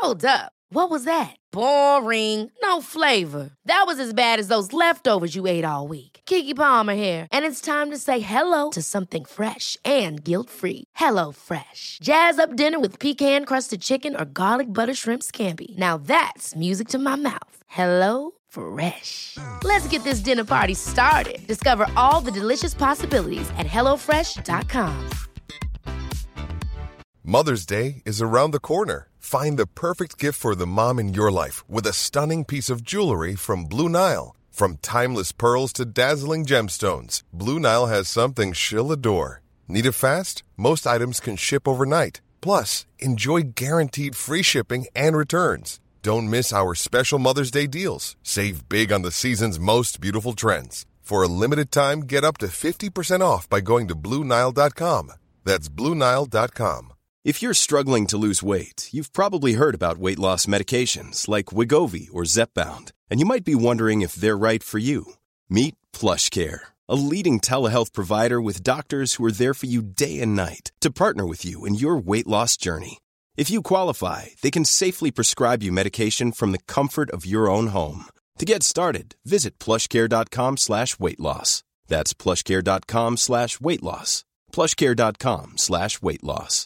Hold up. What was that? Boring. No flavor. That was as bad as those leftovers you ate all week. Keke Palmer here, and it's time to say hello to something fresh and guilt-free. Hello Fresh. Jazz up dinner with pecan-crusted chicken or garlic butter shrimp scampi. Now that's music to my mouth. Hello Fresh. Let's get this dinner party started. Discover all the delicious possibilities at hellofresh.com. Mother's Day is around the corner. Find the perfect gift for the mom in your life with a stunning piece of jewelry from Blue Nile. From timeless pearls to dazzling gemstones, Blue Nile has something she'll adore. Need it fast? Most items can ship overnight. Plus, enjoy guaranteed free shipping and returns. Don't miss our special Mother's Day deals. Save big on the season's most beautiful trends. For a limited time, get up to 50% off by going to BlueNile.com. That's BlueNile.com. If you're struggling to lose weight, you've probably heard about weight loss medications like Wegovy or Zepbound, and you might be wondering if they're right for you. Meet PlushCare, a leading telehealth provider with doctors who are there for you day and night to partner with you in your weight loss journey. If you qualify, they can safely prescribe you medication from the comfort of your own home. To get started, visit plushcare.com/weightloss. That's plushcare.com/weightloss. plushcare.com/weightloss.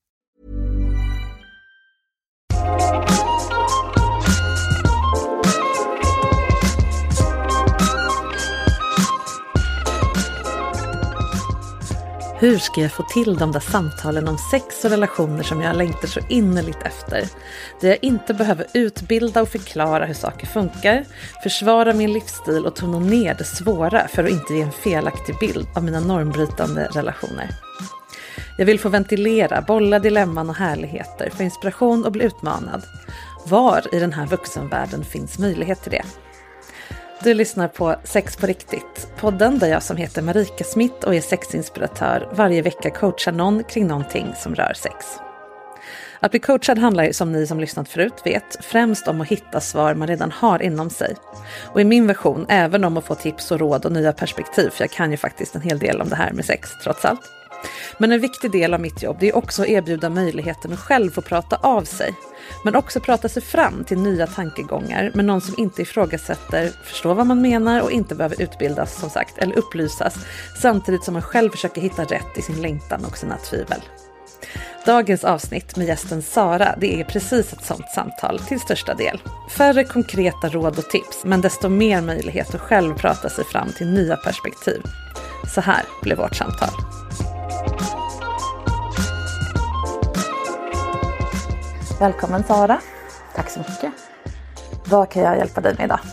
Hur ska jag få till de där samtalen om sex och relationer som jag längtar så innerligt efter? Där jag inte behöver utbilda och förklara hur saker funkar, försvara min livsstil och tona ner det svåra för att inte ge en felaktig bild av mina normbrytande relationer. Jag vill få ventilera, bolla dilemman och härligheter, få inspiration och bli utmanad. Var i den här vuxenvärlden finns möjlighet till det? Du lyssnar på Sex på riktigt, podden där jag som heter Marika Smith och är sexinspiratör varje vecka coachar någon kring någonting som rör sex. Att bli coachad handlar, som ni som lyssnat förut vet, främst om att hitta svar man redan har inom sig. Och i min version även om att få tips och råd och nya perspektiv, för jag kan ju faktiskt en hel del om det här med sex trots allt. Men en viktig del av mitt jobb är också att erbjuda möjligheten att själv få prata av sig. Men också prata sig fram till nya tankegångar med någon som inte ifrågasätter, förstår vad man menar och inte behöver utbildas som sagt eller upplysas. Samtidigt som man själv försöker hitta rätt i sin längtan och sina tvivel. Dagens avsnitt med gästen Sara, det är precis ett sånt samtal till största del. Färre konkreta råd och tips, men desto mer möjlighet att själv prata sig fram till nya perspektiv. Så här blev vårt samtal. Välkommen Sara. Tack så mycket. Vad kan jag hjälpa dig med idag?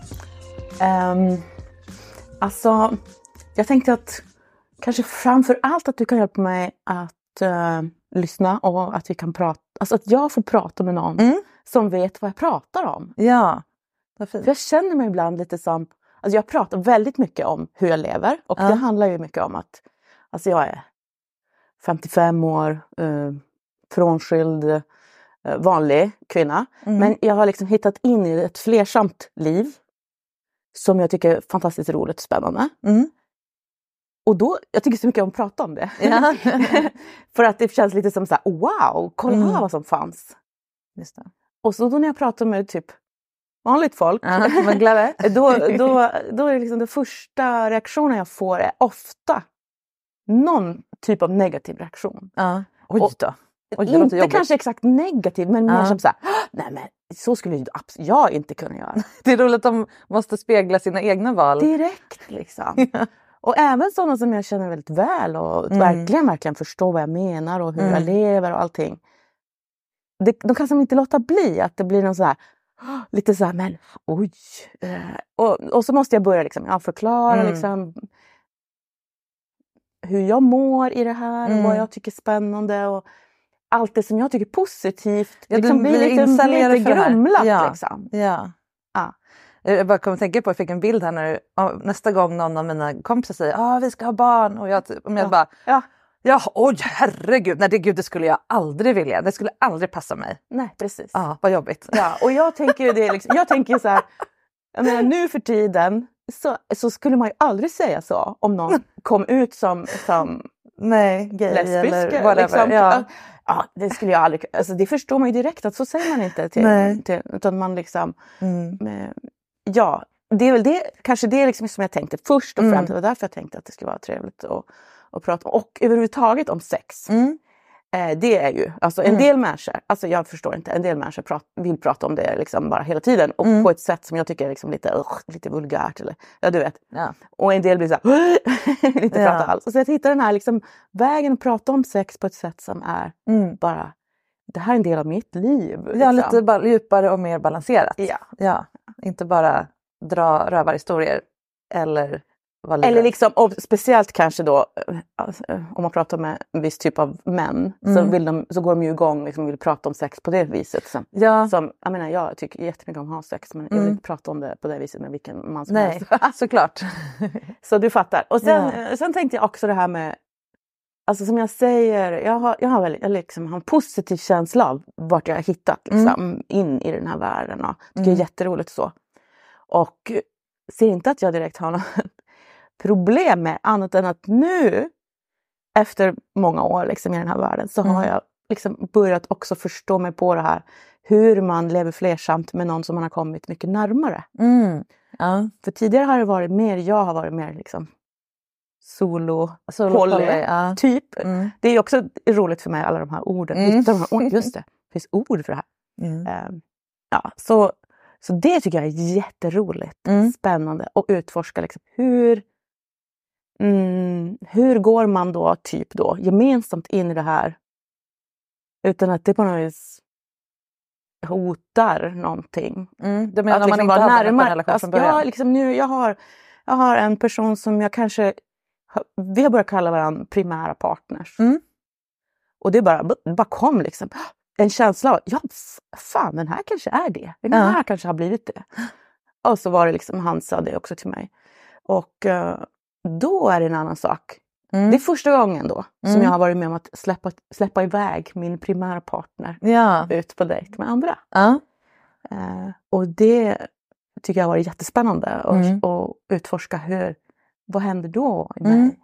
Alltså, jag tänkte att kanske framför allt att du kan hjälpa mig att lyssna och att vi kan prata. Alltså att jag får prata med någon som vet vad jag pratar om. Ja, vad fint. För jag känner mig ibland lite som, alltså jag pratar väldigt mycket om hur jag lever. Och det handlar ju mycket om att, alltså jag är 55 år, frånskild, vanlig kvinna. Men jag har liksom hittat in i ett flersamt liv som jag tycker är fantastiskt roligt och spännande. Och då, jag tycker så mycket om att prata om det. Ja. För att det känns lite som så här, wow, kolla vad som fanns. Just det. Och så då när jag pratar med typ vanligt folk, då är det liksom den första reaktionen jag får är ofta någon typ av negativ reaktion. Ja. Oj då. Inte kanske exakt negativ, men mer som så här, nej men så skulle jag inte kunna göra. Det är roligt att de måste spegla sina egna val. Direkt liksom. Och även sådana som jag känner väldigt väl och verkligen förstår vad jag menar och hur jag lever och allting. De kan som inte låta bli att det blir någon så här, lite så här, men oj. Och så måste jag börja liksom, förklara liksom hur jag mår i det här och vad jag tycker är spännande och allt det som jag tycker är positivt. Ja, liksom blir lite grumlat liksom. Ja. Jag bara kommer att tänka på, jag fick en bild här när nästa gång någon av mina kompisar säger vi ska ha barn och jag bara oj herregud, nej det skulle jag aldrig vilja, det skulle aldrig passa mig. Nej, precis. Ja, vad jobbigt. Ja, och jag tänker ju det liksom, jag tänker så här, jag menar, nu för tiden så skulle man ju aldrig säga så om någon kom ut som nej, gay lesbisk eller whatever. liksom. Ja, det skulle jag aldrig... Alltså det förstår man ju direkt att så säger man inte till utan man liksom... Ja, det är väl det, kanske det liksom som jag tänkte först och främst. Det var därför jag tänkte att det skulle vara trevligt att prata om. Och överhuvudtaget om sex. Det är ju, alltså en del människor, alltså jag förstår inte, en del människor vill prata om det liksom bara hela tiden. Och på ett sätt som jag tycker är liksom lite vulgärt. Eller, ja, du vet. Ja. Och en del blir så här, inte prata alls. Och så jag hittar den här liksom, vägen att prata om sex på ett sätt som är bara, det här är en del av mitt liv. Liksom. Ja, lite djupare och mer balanserat. Ja. Inte bara dra rövarhistorier eller eller liksom, och speciellt kanske då om man pratar med en viss typ av män så går de ju igång liksom, vill prata om sex på det viset. Som, jag menar, jag tycker jättemycket om att ha sex, men jag vill inte prata om det på det viset med vilken man som helst. Såklart. Så du fattar. Och sen tänkte jag också det här med, alltså som jag säger, jag har liksom en positiv känsla av vart jag har hittat liksom, in i den här världen. Och tycker det är jätteroligt så. Och ser inte att jag direkt har något problem med annat än att nu efter många år liksom, i den här världen så har jag liksom börjat också förstå mig på det här hur man lever flersamt med någon som man har kommit mycket närmare. För tidigare har det varit mer, jag har varit mer liksom solo poly typ. Det är också roligt för mig alla de här orden. Just det finns ord för det här. Så det tycker jag är jätteroligt, spännande att utforska liksom, hur går man då typ då gemensamt in i det här utan att det på något vis hotar någonting. Du menar att liksom man inte har en relation från början? Ja, liksom nu jag har en person som jag kanske vi har börjat kalla varandra primära partners. Och det bara kom liksom en känsla av, fan den här kanske är det. Den här kanske har blivit det. Och så var det liksom, han sa det också till mig. Och då är det en annan sak. Det är första gången då som jag har varit med om att släppa iväg min primära partner ut på dejt med andra. Och det tycker jag har varit jättespännande. Och utforska vad händer då i mig?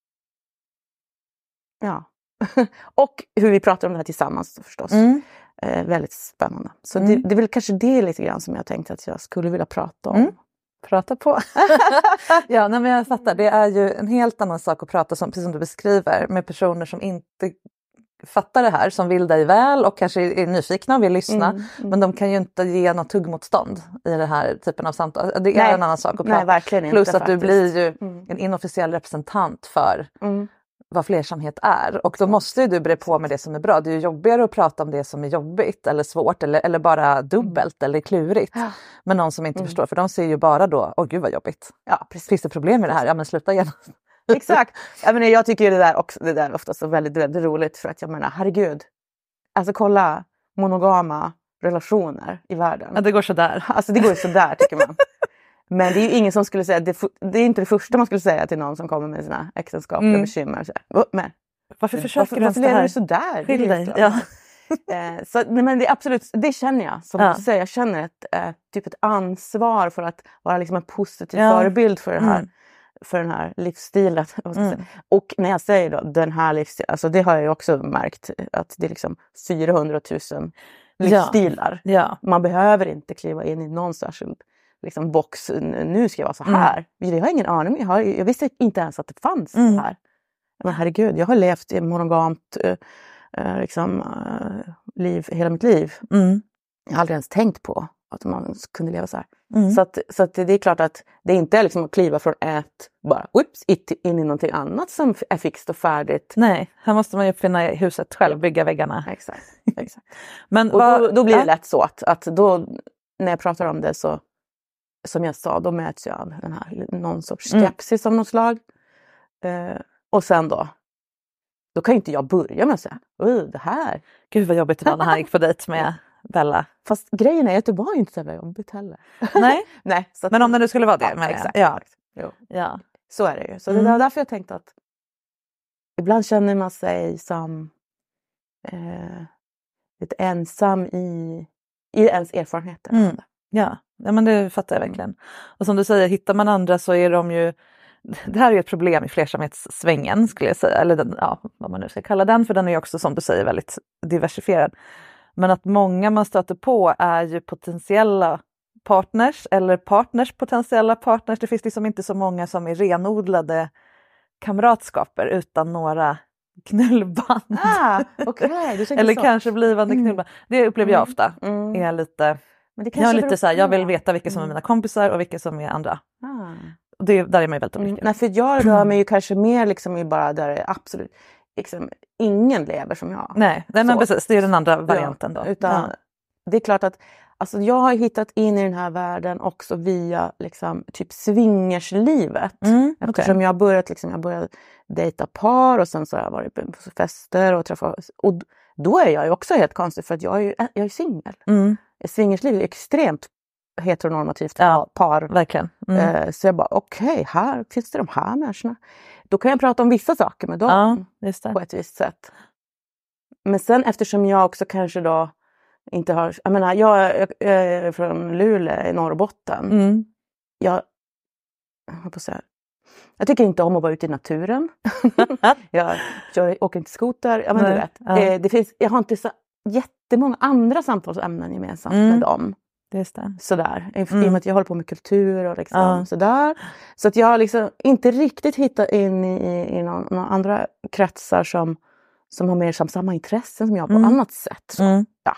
Ja. Och hur vi pratar om det här tillsammans förstås. Väldigt spännande. Så det är väl kanske det lite grann som jag tänkte att jag skulle vilja prata om. Prata på. Men jag fattar. Det är ju en helt annan sak att prata som, precis som du beskriver, med personer som inte fattar det här, som vill dig väl och kanske är nyfikna och vill lyssna. Men de kan ju inte ge något tuggmotstånd i den här typen av samtal. Det är en annan sak att prata. Nej, verkligen inte. Plus att du blir ju en inofficiell representant för vad flersamhet är. Och då måste ju du bre på med det som är bra. Det är ju jobbigare att prata om det som är jobbigt eller svårt eller bara dubbelt eller klurigt. Men någon som inte förstår, för de ser ju bara då, gud vad jobbigt. Ja, precis. Finns det problem med det här? Ja, men sluta igen. Exakt. Jag tycker ju det där ofta så väldigt roligt, för att jag menar, herregud. Alltså kolla monogama relationer i världen. Ja, det går sådär. Alltså det går sådär tycker man. Men det är ju ingen som skulle säga, det är inte det första man skulle säga till någon som kommer med sina äktenskapliga bekymmer. Men, varför försöker du varför lever du sådär? Skilj dig. Ja. Men det är absolut, det känner jag. Som du säger, jag känner ett ansvar för att vara liksom en positiv förebild för det här. För den här livsstilen. Och när jag säger då den här livsstilen, alltså det har jag ju också märkt att det är liksom 400 000 livsstilar. Man behöver inte kliva in i någon särskild liksom box, nu ska jag vara så här. Jag har ingen aning, jag visste inte ens att det fanns så här. Men herregud, jag har levt i monogamt liv hela mitt liv. Jag har aldrig ens tänkt på att man kunde leva så här. Så att det är klart att det inte är liksom att kliva från bara in i någonting annat som är fixt och färdigt. Nej, här måste man ju uppfinna huset själv, bygga väggarna. Exakt. Men och då blir det lätt så att då när jag pratar om det så, som jag sa, då möts jag av den här någon sorts skepsis av något slag. Och sen då kan ju inte jag börja med att säga, det här. Gud vad jobbigt det var när han gick på dejt med Bella. Fast grejen är att det var inte så jävla jobbigt heller. Nej. Så att, men om det nu skulle vara det. Exakt. Ja. Så är det ju. Så det var därför jag tänkte att ibland känner man sig som lite ensam i ens erfarenheter. Ja, men det fattar jag verkligen. Och som du säger, hittar man andra så är de ju det här är ett problem i flersamhetssvängen skulle jag säga, eller vad man nu ska kalla den, för den är också som du säger väldigt diversifierad. Men att många man stöter på är ju potentiella partners eller partners potentiella partners. Det finns liksom inte så många som är renodlade kamratskaper utan några knullband. Okay. Eller kanske blivande knullband. Det upplever jag ofta. Är lite, men det jag är lite så här, jag vill veta vilka som är mina kompisar och vilka som är andra. Där är man ju väldigt olika. Nej, för jag rör mig ju kanske mer liksom i bara där det absolut liksom, ingen lever som jag. Nej, men precis, det är den andra varianten då. Utan det är klart att alltså, jag har hittat in i den här världen också via liksom, typ swingerslivet. Eftersom jag började dejta par och sen så har jag varit på fester och träffat. Och då är jag ju också helt konstig för att jag är singel. Swingerslivet är extremt heteronormativt par. Verkligen. Så jag bara okej, här finns det de här människorna. Då kan jag prata om vissa saker med dem på ett visst sätt. Men sen eftersom jag också kanske då inte har, jag är från Luleå i Norrbotten. Jag tycker inte om att vara ute i naturen. jag åker inte skoter. Ja, men du vet. Det finns, jag har inte så jättemånga andra samtalsämnen gemensamt med dem. Just det. Sådär. I och med att jag håller på med kultur och liksom sådär. Så att jag har liksom inte riktigt hittat in i några andra kretsar som har mer samma intressen som jag på annat sätt. Så, ja.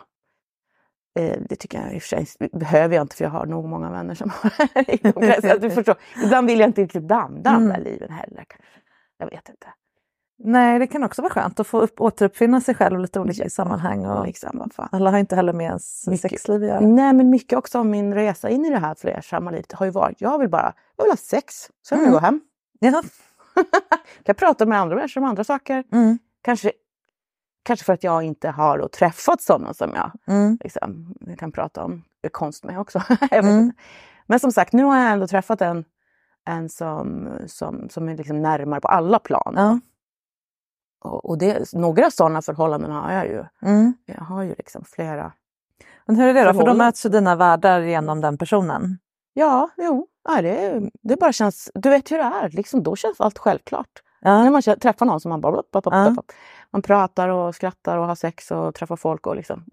Det tycker jag i och för sig behöver jag inte för jag har nog många vänner som har du förstår. Ibland vill jag inte riktigt damla livet heller. Jag vet inte. Nej, det kan också vara skönt att få återuppfinna sig själv lite olika sammanhang. Och liksom, alla har inte heller med ens sexliv att göra. Nej, men mycket också av min resa in i det här flersamma livet har ju varit, jag vill ha sex. Så jag vill gå hem. Ja. Kan prata med andra människor om andra saker. Kanske för att jag inte har då träffat sådana som jag liksom, kan prata om konst med också. Jag vet inte. Men som sagt, nu har jag ändå träffat en som är liksom närmare på alla plan. Och några sådana förhållanden har jag ju. Jag har ju liksom flera. Men hur är det då? För då möts ju dina världar genom den personen. Ja, det bara känns, du vet hur det är. Liksom, då känns allt självklart. När man träffar någon som man bara man pratar och skrattar och har sex och träffar folk och liksom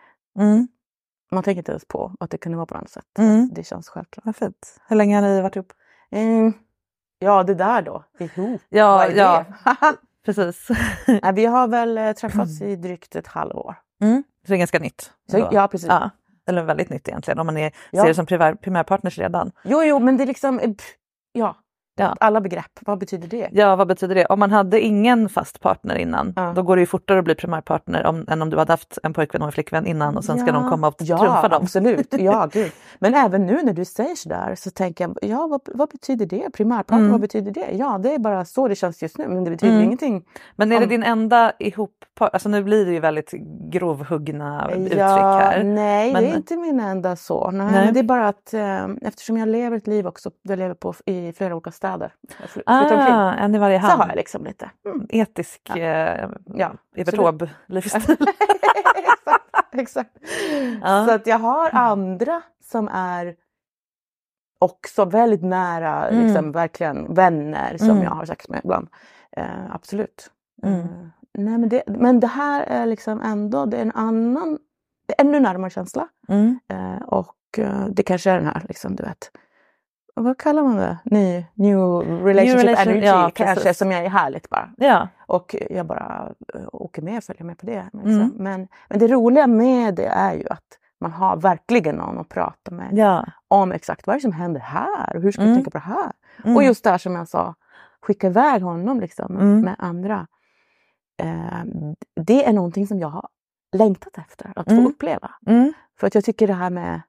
man tänker inte ens på att det kunde vara på något sätt. Det känns självklart. Vad fint. Hur länge har ni varit ihop? Ja, det där då. Ihop. Ja. Precis. Nej, vi har väl träffats i drygt ett halvår. Så det är ganska nytt. Ja, precis. Ja. Eller väldigt nytt egentligen om man ser det som primärpartners redan. Jo, men det är liksom alla begrepp. Vad betyder det? Ja, vad betyder det? Om man hade ingen fast partner innan, då går det ju fortare att bli primärpartner än om du hade haft en pojkvän och en flickvän innan och sen ska de komma och trumfa dem. Absolut. Ja, gud. Men även nu när du säger sådär så tänker jag, vad betyder det? Primärpartner, vad betyder det? Ja, det är bara så det känns just nu, men det betyder ingenting. Men är det din enda alltså nu blir det ju väldigt grovhuggna uttryck här. Nej, det är inte min enda så. Nej. Men det är bara att eftersom jag lever ett liv också, jag lever i flera olika städer. En i varje hand. Så har jag liksom lite. Etisk Evertob-livsstil. Exakt. Så att jag har andra som är också väldigt nära, liksom verkligen vänner som jag har sex med ibland. Absolut. Nej, men det här är liksom ändå, det är en annan, det är ännu närmare känsla. Och det kanske är den här, liksom, du vet. Vad kallar man det? New relationship energy kanske, som jag är härligt bara. Ja. Och jag bara åker med och följer med på det. Liksom. Men det roliga med det är ju att man har verkligen någon att prata med om exakt vad är det som händer här och hur ska jag tänka på det här. Och just det här som jag sa, skicka iväg honom liksom, med andra. Det är någonting som jag har längtat efter att få uppleva. För att jag tycker det här med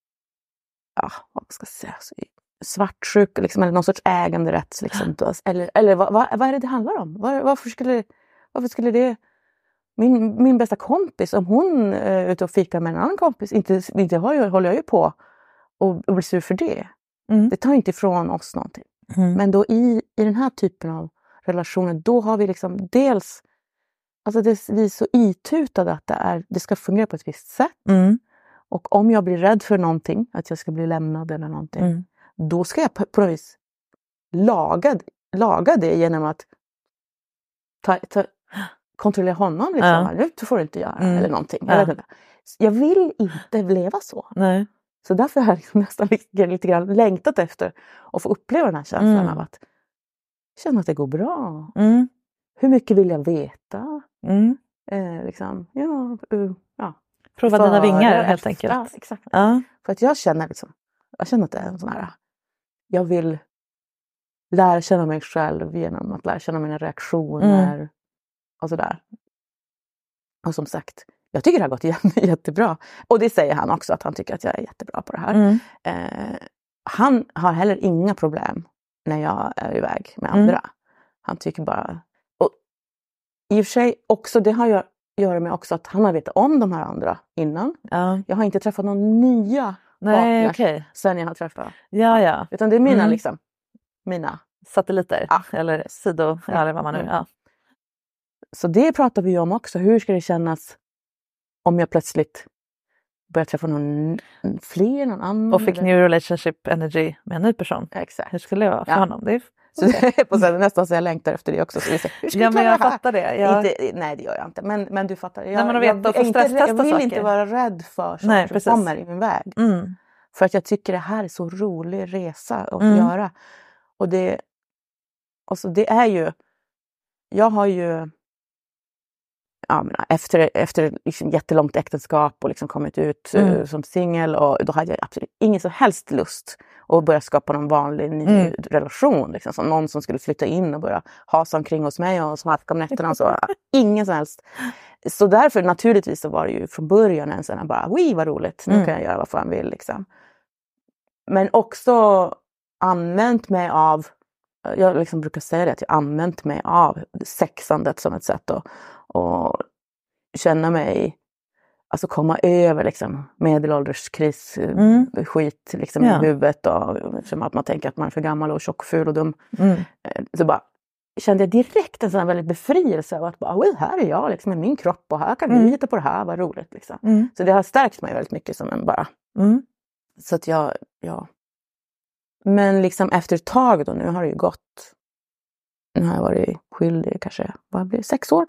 vad ska jag säga, svartsjuk liksom, eller någon sorts äganderätt liksom, eller vad är det handlar om? Varför skulle det min bästa kompis, om hon är ute och fikar med en annan kompis, inte håller jag ju på och blir sur för det. Det tar inte ifrån oss någonting. Men då i den här typen av relationer, då har vi liksom dels, alltså vi är så itutade att det ska fungera på ett visst sätt. Och om jag blir rädd för någonting, att jag ska bli lämnad eller någonting, då ska jag på något vis laga det genom att kontrollera honom. Liksom. Det får du inte göra eller någonting. Jag vill inte leva så. Nej. Så därför har jag liksom nästan lite grann längtat efter att få uppleva den här känslan av att känna att det går bra. Hur mycket vill jag veta? Liksom, prova dina vingar helt enkelt. Ja, exakt. Ja. För att jag känner att det är en sån här, jag vill lära känna mig själv genom att lära känna mina reaktioner och sådär. Och som sagt, jag tycker det har gått jättebra. Och det säger han också, att han tycker att jag är jättebra på det här. Han har heller inga problem när jag är iväg med andra. Han tycker bara... Och i och för sig också, det har jag gör med också att han har vetat om de här andra innan. Jag har inte träffat någon nya partners sen jag har träffat. Ja. Utan det är mina liksom, mina satelliter eller eller vad man nu. Ja. Så det pratar vi om också. Hur ska det kännas om jag plötsligt börjar träffa någon annan? Och fick new relationship energy med en ny person. Exakt. Hur skulle det vara för honom? Det är så det är på sätt nästan så jag längtar efter det också. Så vi säger, hur ska men jag fattar det. Nej, det gör jag inte. Men du fattar. Jag vill inte vara rädd för saker som kommer i min väg. För att jag tycker det här är så rolig resa att göra. Och det är ju... Jag har ju... efter liksom jättelångt äktenskap och liksom kommit ut som singel, och då hade jag absolut ingen som helst lust att börja skapa någon vanlig ny relation liksom, som någon som skulle flytta in och börja hasa omkring hos mig och smarka om nätterna och så. Ingen som helst. Så därför naturligtvis så var det ju från början en sån här bara, vad roligt, nu kan jag göra vad fan vill liksom. Men också använt mig av, jag liksom brukar säga det, att jag använt mig av sexandet som ett sätt och känna mig, alltså komma över liksom medelålderskris skit liksom i huvudet, och som att man tänker att man är för gammal och tjock, ful och dum. Så bara kände jag direkt en sån här väldigt befrielse av att bara, här är jag liksom med min kropp, och här kan vi hitta på det här, vad roligt liksom. Så det har stärkt mig väldigt mycket som en bara. Så att jag men liksom efter ett tag då, nu har det ju gått, nu har jag varit skild i kanske, vad blir det, 6 år.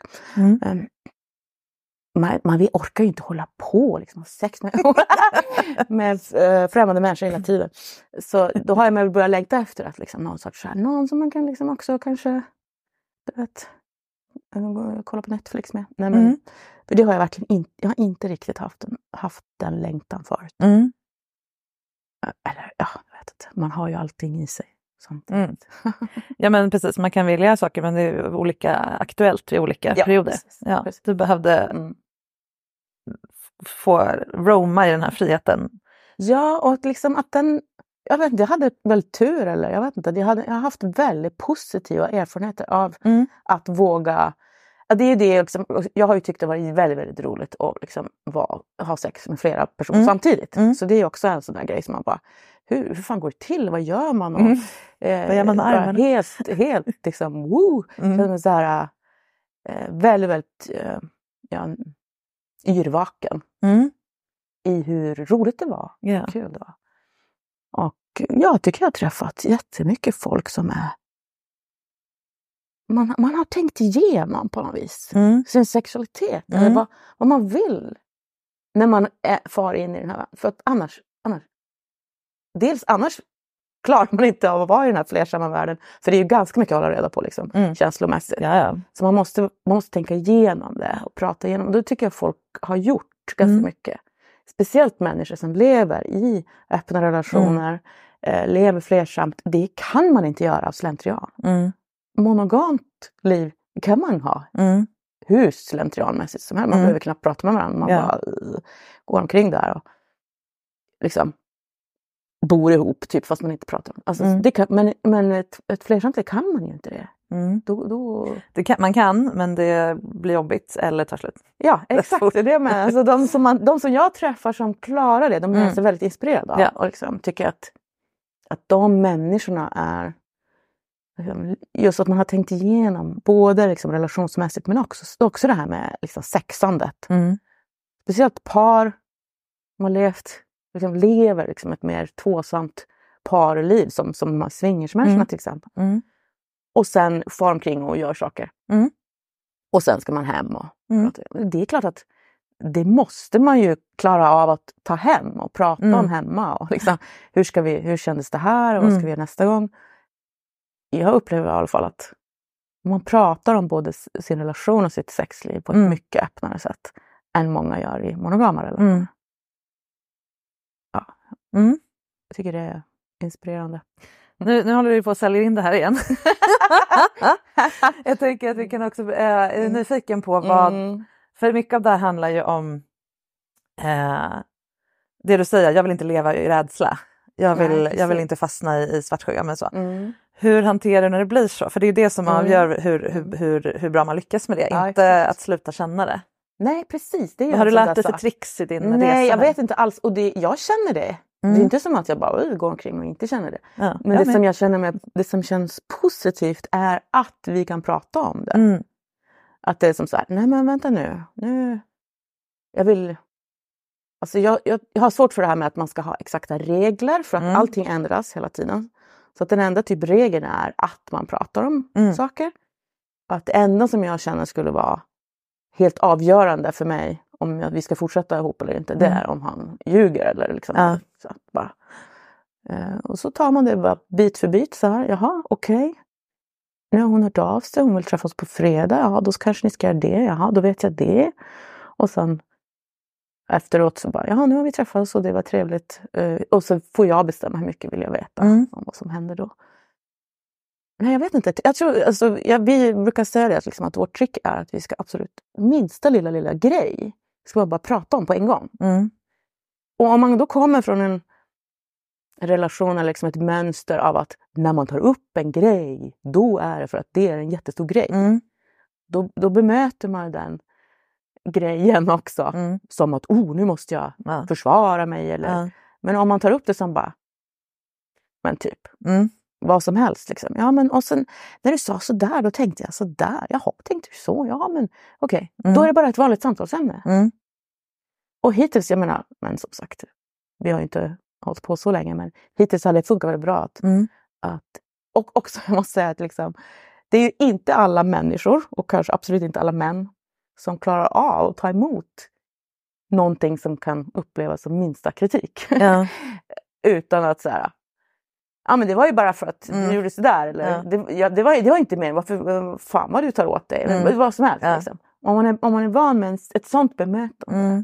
Vi orkar ju inte hålla på liksom, sex med främmande människor hela tiden. Så då har jag börjat längta efter att liksom, någon som man kan liksom också kanske, du vet, kolla på Netflix med. Nej, men, för det har jag verkligen inte, jag har inte riktigt haft den längtan förut. Eller jag vet inte, man har ju allting i sig. Ja, men precis, man kan vilja saker, men det är olika aktuellt i olika perioder. Precis. Du behövde få roma i den här friheten. Ja, och liksom att jag vet inte, jag hade väl tur, eller jag vet inte, jag har haft väldigt positiva erfarenheter av att våga. Det är det liksom, jag har ju tyckt det var väldigt, väldigt roligt att liksom ha sex med flera personer samtidigt. Så det är också en sån där grej som man bara, hur fan går det till? Vad gör man? Vad gör man med armarna? Helt liksom, woo! Så här, väldigt, väldigt yrvaken i hur roligt det var. Yeah. Kul det var. Och jag tycker jag har träffat jättemycket folk som är, man har tänkt igenom på något vis sin sexualitet eller vad man vill när man far in i den här, för att annars klarar man inte av att vara i den här flersamma världen, för det är ju ganska mycket att hålla reda på liksom, känslomässigt. Så man måste tänka igenom det och prata igenom, och det tycker jag folk har gjort ganska mycket, speciellt människor som lever i öppna relationer, lever flersamt. Det kan man inte göra av slentrian. Monogamt liv kan man ha hur slentrianmässigt som helst. Man behöver knappt prata med varandra. Man bara går omkring där och liksom bor ihop typ, fast man inte pratar om. Alltså, det kan, men ett flersamt kan man ju inte det. Man kan, men det blir jobbigt eller tar slut. Ja, exakt. Det är det med. Alltså, de som jag träffar som klarar det, de är så väldigt inspirerade av. Och liksom, tycker att de människorna är just att man har tänkt igenom både liksom relationsmässigt, men också det här med liksom sexandet. Speciellt par som har lever liksom ett mer tvåsamt parliv som swingersmänniskorna till exempel. Och sen far omkring och gör saker. Och sen ska man hem. Det är klart att det måste man ju klara av att ta hem och prata om hemma. Och liksom, hur kändes det här och vad ska vi göra nästa gång? Jag upplever i alla fall att man pratar om både sin relation och sitt sexliv på ett mycket öppnare sätt än många gör i monogama relationer. Ja. Jag tycker det är inspirerande. Nu håller du på att sälja in det här igen. Jag tänker att vi kan också är nyfiken på vad... För mycket av det här handlar ju om det du säger, jag vill inte leva i rädsla. Jag vill inte fastna i svartsjuka, men så. Hur hanterar du när det blir så? För det är ju det som avgör hur bra man lyckas med det. Ja, inte exakt. Att sluta känna det. Nej, precis. Det är har du lärt dig för tricks i din resa? Nej, jag vet inte alls. Och jag känner det. Det är inte som att jag bara går omkring och inte känner det. Ja, men det som jag känner det som känns positivt är att vi kan prata om det. Att det är som så här, nej men vänta nu. Jag vill... Alltså jag har svårt för det här med att man ska ha exakta regler för att allting ändras hela tiden. Så att den enda typ regeln är att man pratar om saker. Att det enda som jag känner skulle vara helt avgörande för mig om vi ska fortsätta ihop eller inte, det är om han ljuger eller liksom. Så bara. Och så tar man det bara bit för bit så här, jaha, okej. Nu har hon hört av sig, hon vill träffa oss på fredag, ja då kanske ni ska göra det, jaha då vet jag det. Och sen efteråt så bara, jaha nu har vi träffats och det var trevligt. Och så får jag bestämma hur mycket vill jag veta om vad som händer då. Nej, jag vet inte. Jag tror, alltså, vi brukar säga det, liksom, att vårt trick är att vi ska absolut minsta lilla grej ska man bara prata om på en gång. Och om man då kommer från en relation eller liksom ett mönster av att när man tar upp en grej, då är det för att det är en jättestor grej. Då bemöter man den grejen också som att nu måste jag försvara mig. Eller, men om man tar upp det som bara men typ vad som helst liksom. Ja men och sen när du sa sådär då tänkte jag sådär. Jaha, tänkte du så? Ja men okej. Då är det bara ett vanligt samtalsämne. Och hittills, jag menar, men som sagt vi har ju inte hållit på så länge, men hittills har det funkat väldigt bra och också jag måste säga att liksom, det är ju inte alla människor och kanske absolut inte alla män som klarar av att ta emot någonting som kan upplevas som minsta kritik. Utan att säga ja men det var ju bara för att du gjorde sådär. Eller, det var inte mer. Varför fan vad du tar åt dig. Eller vad som helst. Liksom. Om man är van med ett sånt bemötande.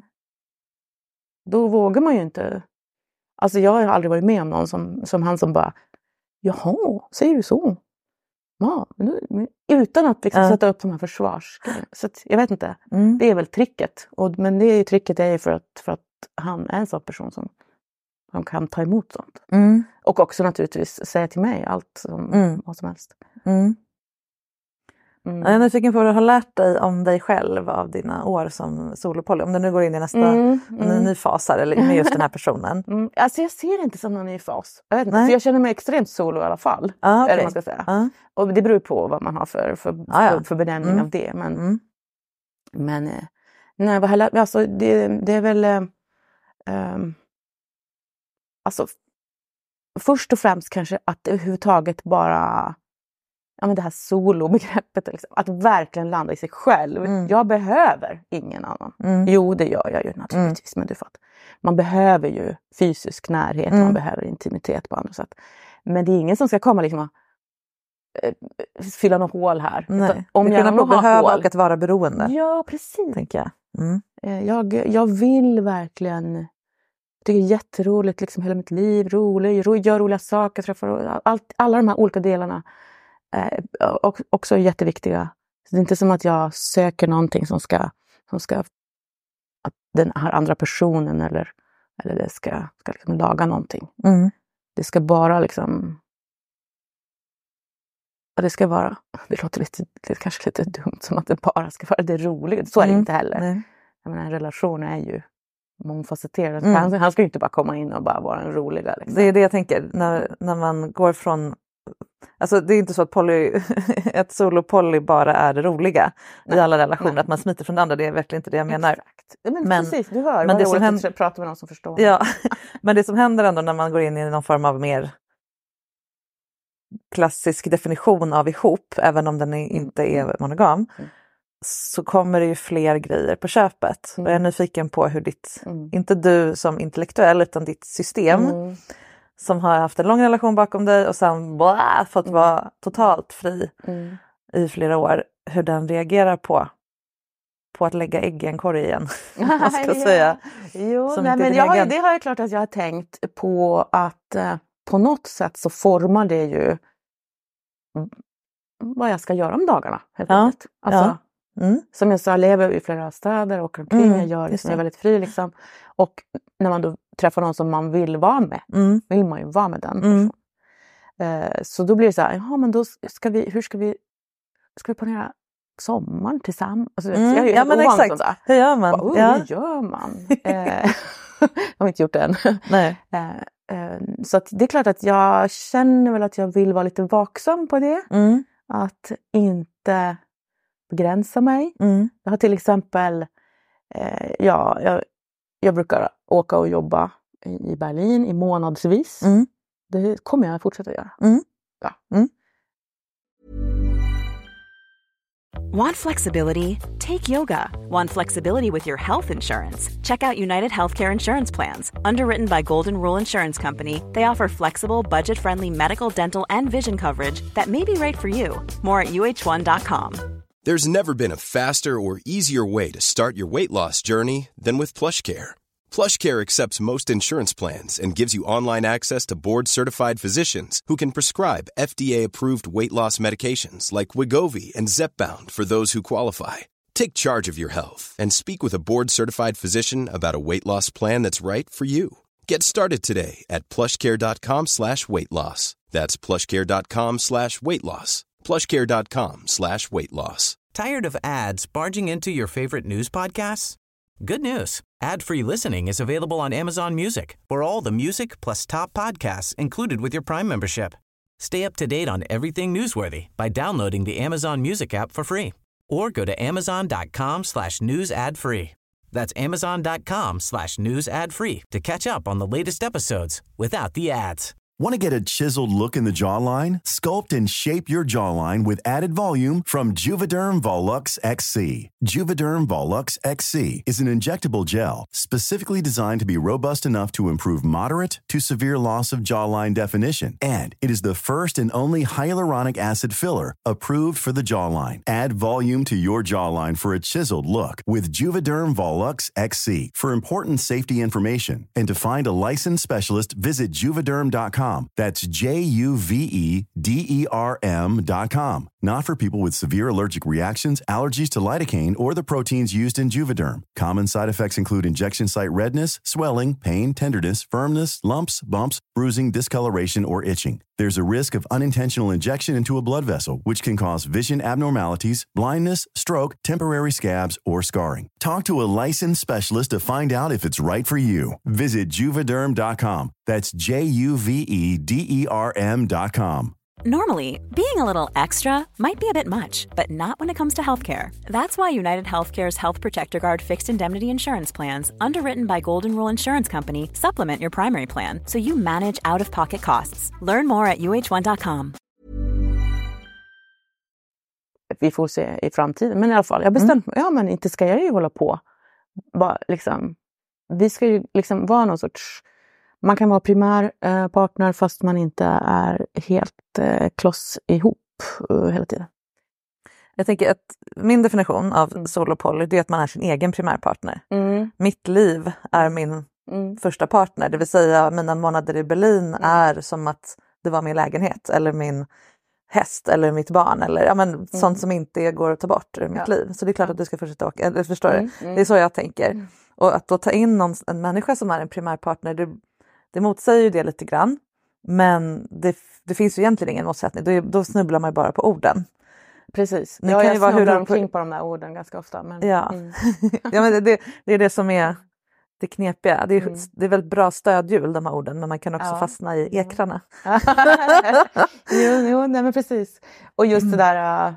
Då vågar man ju inte. Alltså jag har aldrig varit med om någon som han som bara jaha, säger du så? Ja, utan att liksom sätta upp de här försvarsgrejerna. Så att, jag vet inte. Det är väl tricket. Men det är ju tricket är ju för att han är en sån person som kan ta emot sånt. Och också naturligtvis säga till mig allt vad som helst. Jag är nyfiken på vad du har lärt dig om dig själv av dina år som solopoly. Om du nu går in i nästa ny fas här, eller med just den här personen. Alltså jag ser det inte som någon ny fas. Jag vet inte, för jag känner mig extremt solo i alla fall. Eller vad man ska säga. Och det beror på vad man har för benämning av det. Men nej, alltså, det är väl... alltså först och främst kanske att överhuvudtaget bara men det här solobegreppet liksom, att verkligen landa i sig själv. Jag behöver ingen annan. Jo, det gör jag ju naturligtvis, men du fattar. Man behöver ju fysisk närhet, man behöver intimitet på andra sätt. Men det är ingen som ska komma liksom fylla något hål här. Nej, om jag kan behöva och att vara beroende. Ja, precis. Tänker jag. Jag vill verkligen. Jag tycker det är jätteroligt liksom hela mitt liv. Gör roliga saker. Träffar alla de här olika delarna. Också jätteviktiga. Så det är inte som att jag söker någonting som ska att den här andra personen eller det ska liksom laga någonting. Det ska bara liksom det ska vara, det låter kanske lite dumt som att det bara ska vara det roliga. Så är det inte heller. Jag menar, en relation är ju mångfacetterad. Han ska ju inte bara komma in och bara vara en roliga. Liksom. Det är det jag tänker. När man går från... Alltså det är inte så att ett solopoly bara är det roliga i alla relationer. Att man smiter från det andra. Det är verkligen inte det jag menar. Exakt. Men precis, du hör. Men det som händer, prata med någon som förstår. Ja, men det som händer ändå när man går in i någon form av mer klassisk definition av ihop, även om den inte är monogam, så kommer det ju fler grejer på köpet. Och jag är nyfiken på hur ditt, inte du som intellektuell, utan ditt system som har haft en lång relation bakom dig och sen fått vara totalt fri i flera år, hur den reagerar på att lägga ägg i en korg igen. Vad ska jag säga? Jo, nej, men det har jag klart att jag har tänkt på, att på något sätt så formar det ju vad jag ska göra om dagarna. Helt enkelt. Alltså, som jag sa, jag lever i flera städer och omkring, jag är väldigt fri liksom. Och när man då träffar någon som man vill vara med, vill man ju vara med den personen. Så då blir det så här, ja men då ska vi planera sommaren tillsammans. Alltså, ja men exakt, hur gör man? Hur gör man? Jag har inte gjort det än. Nej. Så att det är klart att jag känner väl att jag vill vara lite vaksam på det. Att inte begränsa mig. Jag har till exempel jag brukar åka och jobba i Berlin i månadsvis. Det kommer jag fortsätta göra. Want flexibility? Take yoga. Want flexibility with your health insurance? Check out United Healthcare Insurance Plans. Underwritten by Golden Rule Insurance Company, they offer flexible, budget-friendly medical, dental, and vision coverage that may be right for you. More at uh1.com. There's never been a faster or easier way to start your weight loss journey than with PlushCare. PlushCare accepts most insurance plans and gives you online access to board-certified physicians who can prescribe FDA-approved weight loss medications like Wegovy and Zepbound for those who qualify. Take charge of your health and speak with a board-certified physician about a weight loss plan that's right for you. Get started today at plushcare.com/weightloss. That's plushcare.com/weightloss. plushcare.com/weightloss. Tired of ads barging into your favorite news podcasts? Good news. Ad-free listening is available on Amazon Music for all the music plus top podcasts included with your Prime membership. Stay up to date on everything newsworthy by downloading the Amazon Music app for free or go to amazon.com/news ad free. That's amazon.com/news ad free to catch up on the latest episodes without the ads. Want to get a chiseled look in the jawline? Sculpt and shape your jawline with added volume from Juvederm Volux XC. Juvederm Volux XC is an injectable gel specifically designed to be robust enough to improve moderate to severe loss of jawline definition. And it is the first and only hyaluronic acid filler approved for the jawline. Add volume to your jawline for a chiseled look with Juvederm Volux XC. For important safety information and to find a licensed specialist, visit juvederm.com. That's JUVEDERM.com. Not for people with severe allergic reactions, allergies to lidocaine, or the proteins used in Juvederm. Common side effects include injection site redness, swelling, pain, tenderness, firmness, lumps, bumps, bruising, discoloration, or itching. There's a risk of unintentional injection into a blood vessel, which can cause vision abnormalities, blindness, stroke, temporary scabs, or scarring. Talk to a licensed specialist to find out if it's right for you. Visit Juvederm.com. That's JUVEDERM.com. Normally, being a little extra might be a bit much, but not when it comes to healthcare. That's why United Healthcare's Health Protector Guard fixed indemnity insurance plans, underwritten by Golden Rule Insurance Company, supplement your primary plan so you manage out-of-pocket costs. Learn more at uh1.com. Vi får se i framtiden, men i alla fall, jag bestämt mig, men inte ska jag ju hålla på. Bara, liksom, vi ska ju liksom vara någon sorts... Man kan vara primär partner fast man inte är helt kloss ihop hela tiden. Jag tänker att min definition av solopoly, det är att man är sin egen primärpartner. Mitt liv är min första partner, det vill säga mina månader i Berlin är som att det var min lägenhet eller min häst eller mitt barn eller sånt som inte går att ta bort ur mitt liv. Så det är klart att du ska fortsätta åka, eller förstår du? Det är så jag tänker. Och att då ta in en människa som är en primärpartner, det motsäger ju det lite grann. Men det finns ju egentligen ingen motsättning. Då snubblar man ju bara på orden. Precis. Jag snubblar omkring på de här orden ganska ofta. Men... Ja. Ja, men det är det som är det knepiga. Det är väldigt bra stödhjul, de här orden. Men man kan också fastna i ekrarna. jo, nej, men precis. Och just det där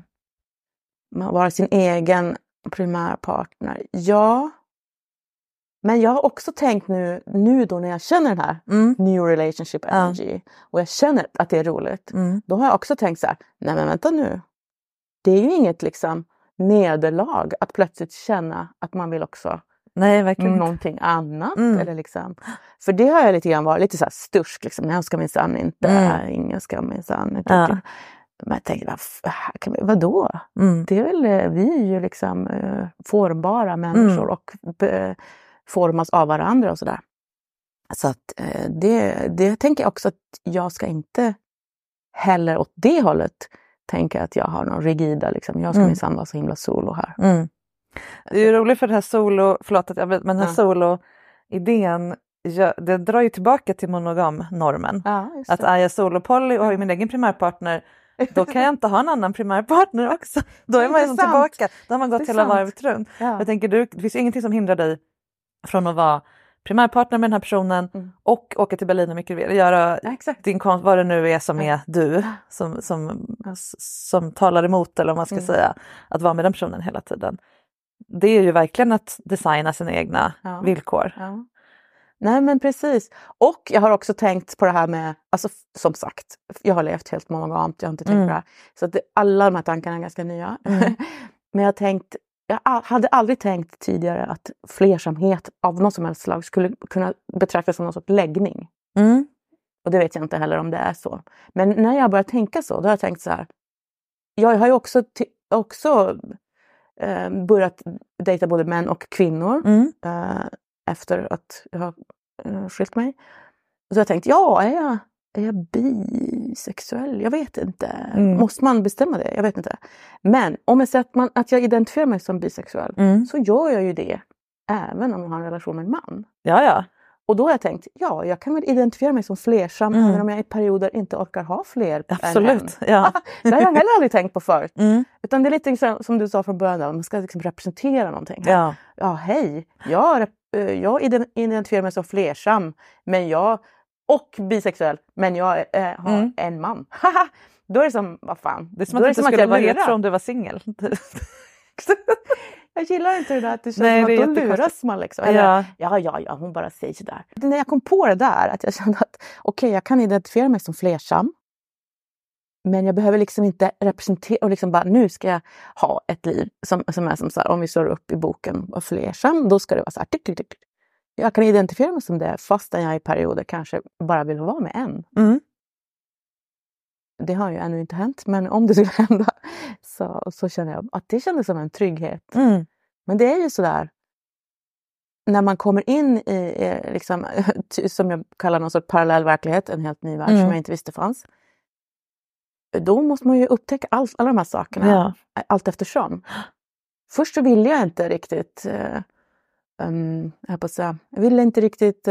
man vara sin egen primärpartner. Ja. Men jag har också tänkt nu då när jag känner den här new relationship energy och jag känner att det är roligt. Då har jag också tänkt så här, nej men vänta nu. Det är ju inget liksom nederlag att plötsligt känna att man vill också någonting annat. Eller liksom. För det har jag lite grann varit lite så här stursk. Liksom. Jag ska minsann inte, ingen ska minsann inte. Men jag tänkte, vadå? Det är väl, vi är ju liksom formbara människor och formas av varandra och sådär. Så att det tänker jag också att jag ska inte heller åt det hållet tänka att jag har någon rigida liksom. Jag ska minsann vara så himla solo här. Det är ju roligt för den här den här solo-idén, det drar ju tillbaka till monogam-normen. Att är jag solo-poly och har min egen primärpartner, då kan jag inte ha en annan primärpartner också. Då är man ju tillbaka. Då har man gått hela varvet runt. Jag tänker, det finns ingenting som hindrar dig från att vara primärpartner med den här personen och åka till Berlin och mycket vill. Göra din konst, vad det nu är som är du. Som talar emot, eller om man ska säga. Att vara med den personen hela tiden. Det är ju verkligen att designa sina egna villkor. Ja. Nej men precis. Och jag har också tänkt på det här med, alltså som sagt, jag har levt helt monogamt, jag har inte tänkt på det här. Så att alla de här tankarna är ganska nya. Men jag hade aldrig tänkt tidigare att flersamhet av något som helst slag skulle kunna betraktas som någon sorts läggning. Och det vet jag inte heller om det är så. Men när jag började tänka så, då har jag tänkt så här. Jag har ju också börjat dejta både män och kvinnor efter att jag har skilt mig. Så jag tänkte, är jag bisexuell? Jag vet inte. Måste man bestämma det? Jag vet inte. Men om jag säger att jag identifierar mig som bisexuell så gör jag ju det även om jag har en relation med en man. Ja. Och då har jag tänkt, jag kan väl identifiera mig som flersam även om jag i perioder inte orkar ha fler Absolut, än en. ja. Det har jag heller aldrig tänkt på förut. Utan det är lite som du sa från början, man ska liksom representera någonting. Ja, hej. Jag identifierar mig som flersam och bisexuell, men jag har en man. Då är det som, vad fan. Det är som att du skulle vara hetero om du var singel. Jag gillar inte det där att det känns som att då luras man liksom. Eller, ja, hon bara säger sådär. När jag kom på det där, att jag kände att jag kan identifiera mig som flersam. Men jag behöver liksom inte representera och liksom bara, nu ska jag ha ett liv som är som så här, om vi slår upp i boken och flersam, då ska det vara så här. Jag kan identifiera mig som det fastän jag i perioder kanske bara vill vara med en. Det har ju ännu inte hänt, men om det skulle hända så känner jag att det kändes som en trygghet. Men det är ju sådär, när man kommer in i liksom, som jag kallar någon sorts parallell verklighet, en helt ny värld som jag inte visste fanns. Då måste man ju upptäcka alla de här sakerna allt eftersom. Först så ville jag inte riktigt jag ville inte riktigt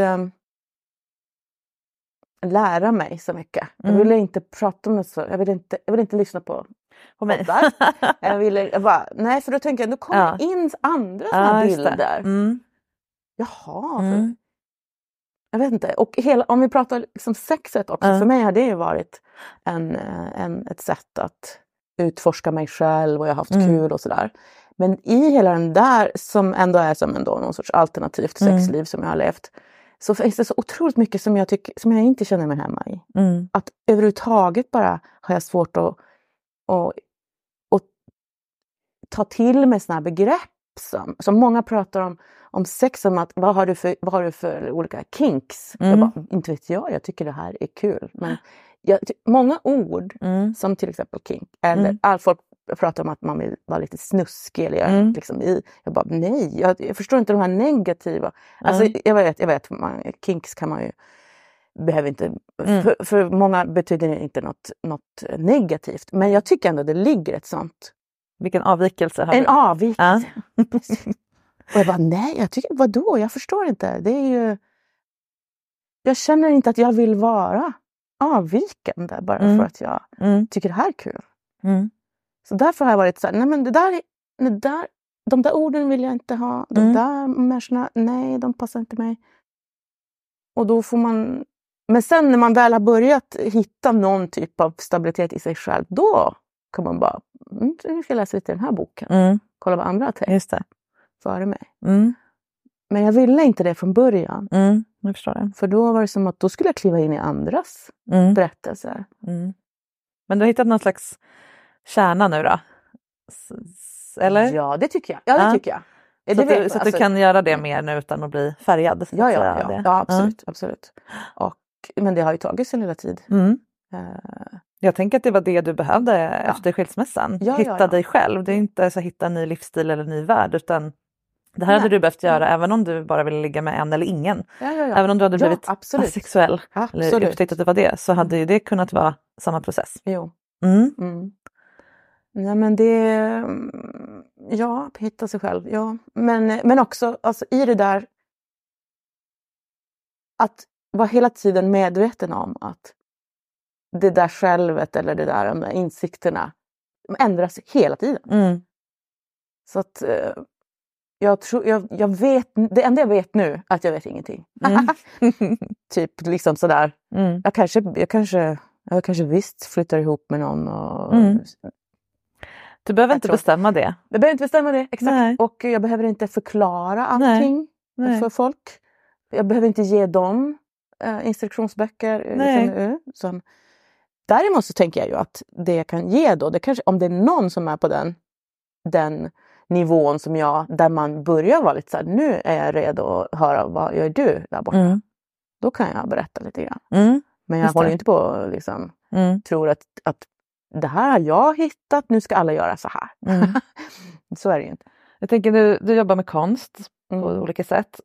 lära mig så mycket. Jag ville inte prata om det så. Jag ville inte lyssna på mig. Nej, för då tänker jag, nu kommer in andra sådana bilder. Jaha. Jag vet inte. Och om vi pratar liksom sexet också. För mig har det ju varit ett sätt att utforska mig själv. Och jag har haft kul och sådär. Men i hela den där, som ändå är som någon sorts alternativt sexliv som jag har levt. Så finns det så otroligt mycket som jag inte känner mig hemma i. Att överhuvudtaget bara har jag svårt att ta till mig såna här begrepp som många pratar om sex, som att vad har du för olika kinks? Jag bara, inte vet jag tycker det här är kul. Men många ord som till exempel kink, eller folk pratar om att man vill vara lite snuskig eller liksom jag bara nej, jag förstår inte de här negativa. Alltså jag vet kinks kan man ju behöver inte för många betyder det inte något negativt, men jag tycker ändå det ligger ett sånt. Vilken avvikelse har du? En avvikelse. Och jag bara nej, jag tycker vadå? Jag förstår inte. Det är ju, jag känner inte att jag vill vara avvikande bara för att jag tycker det här är kul. Så därför har jag varit så här, nej men de där orden vill jag inte ha. De där människorna, nej, de passar inte mig. Och då får man, men sen när man väl har börjat hitta någon typ av stabilitet i sig själv, då kan man bara, nu ska jag läsa lite den här boken. Kolla vad andra har tänkt. Just det. Före mig. Men jag ville inte det från början. Jag förstår det. För då var det som att då skulle jag kliva in i andras berättelser. Men du har hittat någon slags kärna nu då? Eller? Ja, det tycker jag. Det tycker jag. Så att du kan göra det mer nu utan att bli färgad? Ja, absolut. Men det har ju tagit sin lilla tid. Jag tänker att det var det du behövde efter skilsmässan. Hitta dig själv. Det är inte så hitta en ny livsstil eller en ny värld, utan det här hade du behövt göra även om du bara ville ligga med en eller ingen. Även om du hade blivit asexuell eller upptäckt att det var det, så hade ju det kunnat vara samma process. Jo. Nej, men det... hitta sig själv. Ja. Men också alltså, i det där att vara hela tiden medveten om att det där självet eller de där insikterna ändras hela tiden. Så att jag vet, det enda jag vet nu att jag vet ingenting. Typ liksom sådär. Jag kanske visst flyttar ihop med någon och... Du behöver inte bestämma det. Jag behöver inte bestämma det, exakt. Nej. Och jag behöver inte förklara allting för folk. Jag behöver inte ge dem instruktionsböcker. Däremot så tänker jag ju att det jag kan ge då, det kanske, om det är någon som är på den nivån som där man börjar vara lite så här, nu är jag redo att höra, vad gör du där borta? Då kan jag berätta lite grann. Men jag håller inte på och liksom, tror att det här har jag hittat, nu ska alla göra så här. Så är det ju inte. Jag tänker, du jobbar med konst på olika sätt.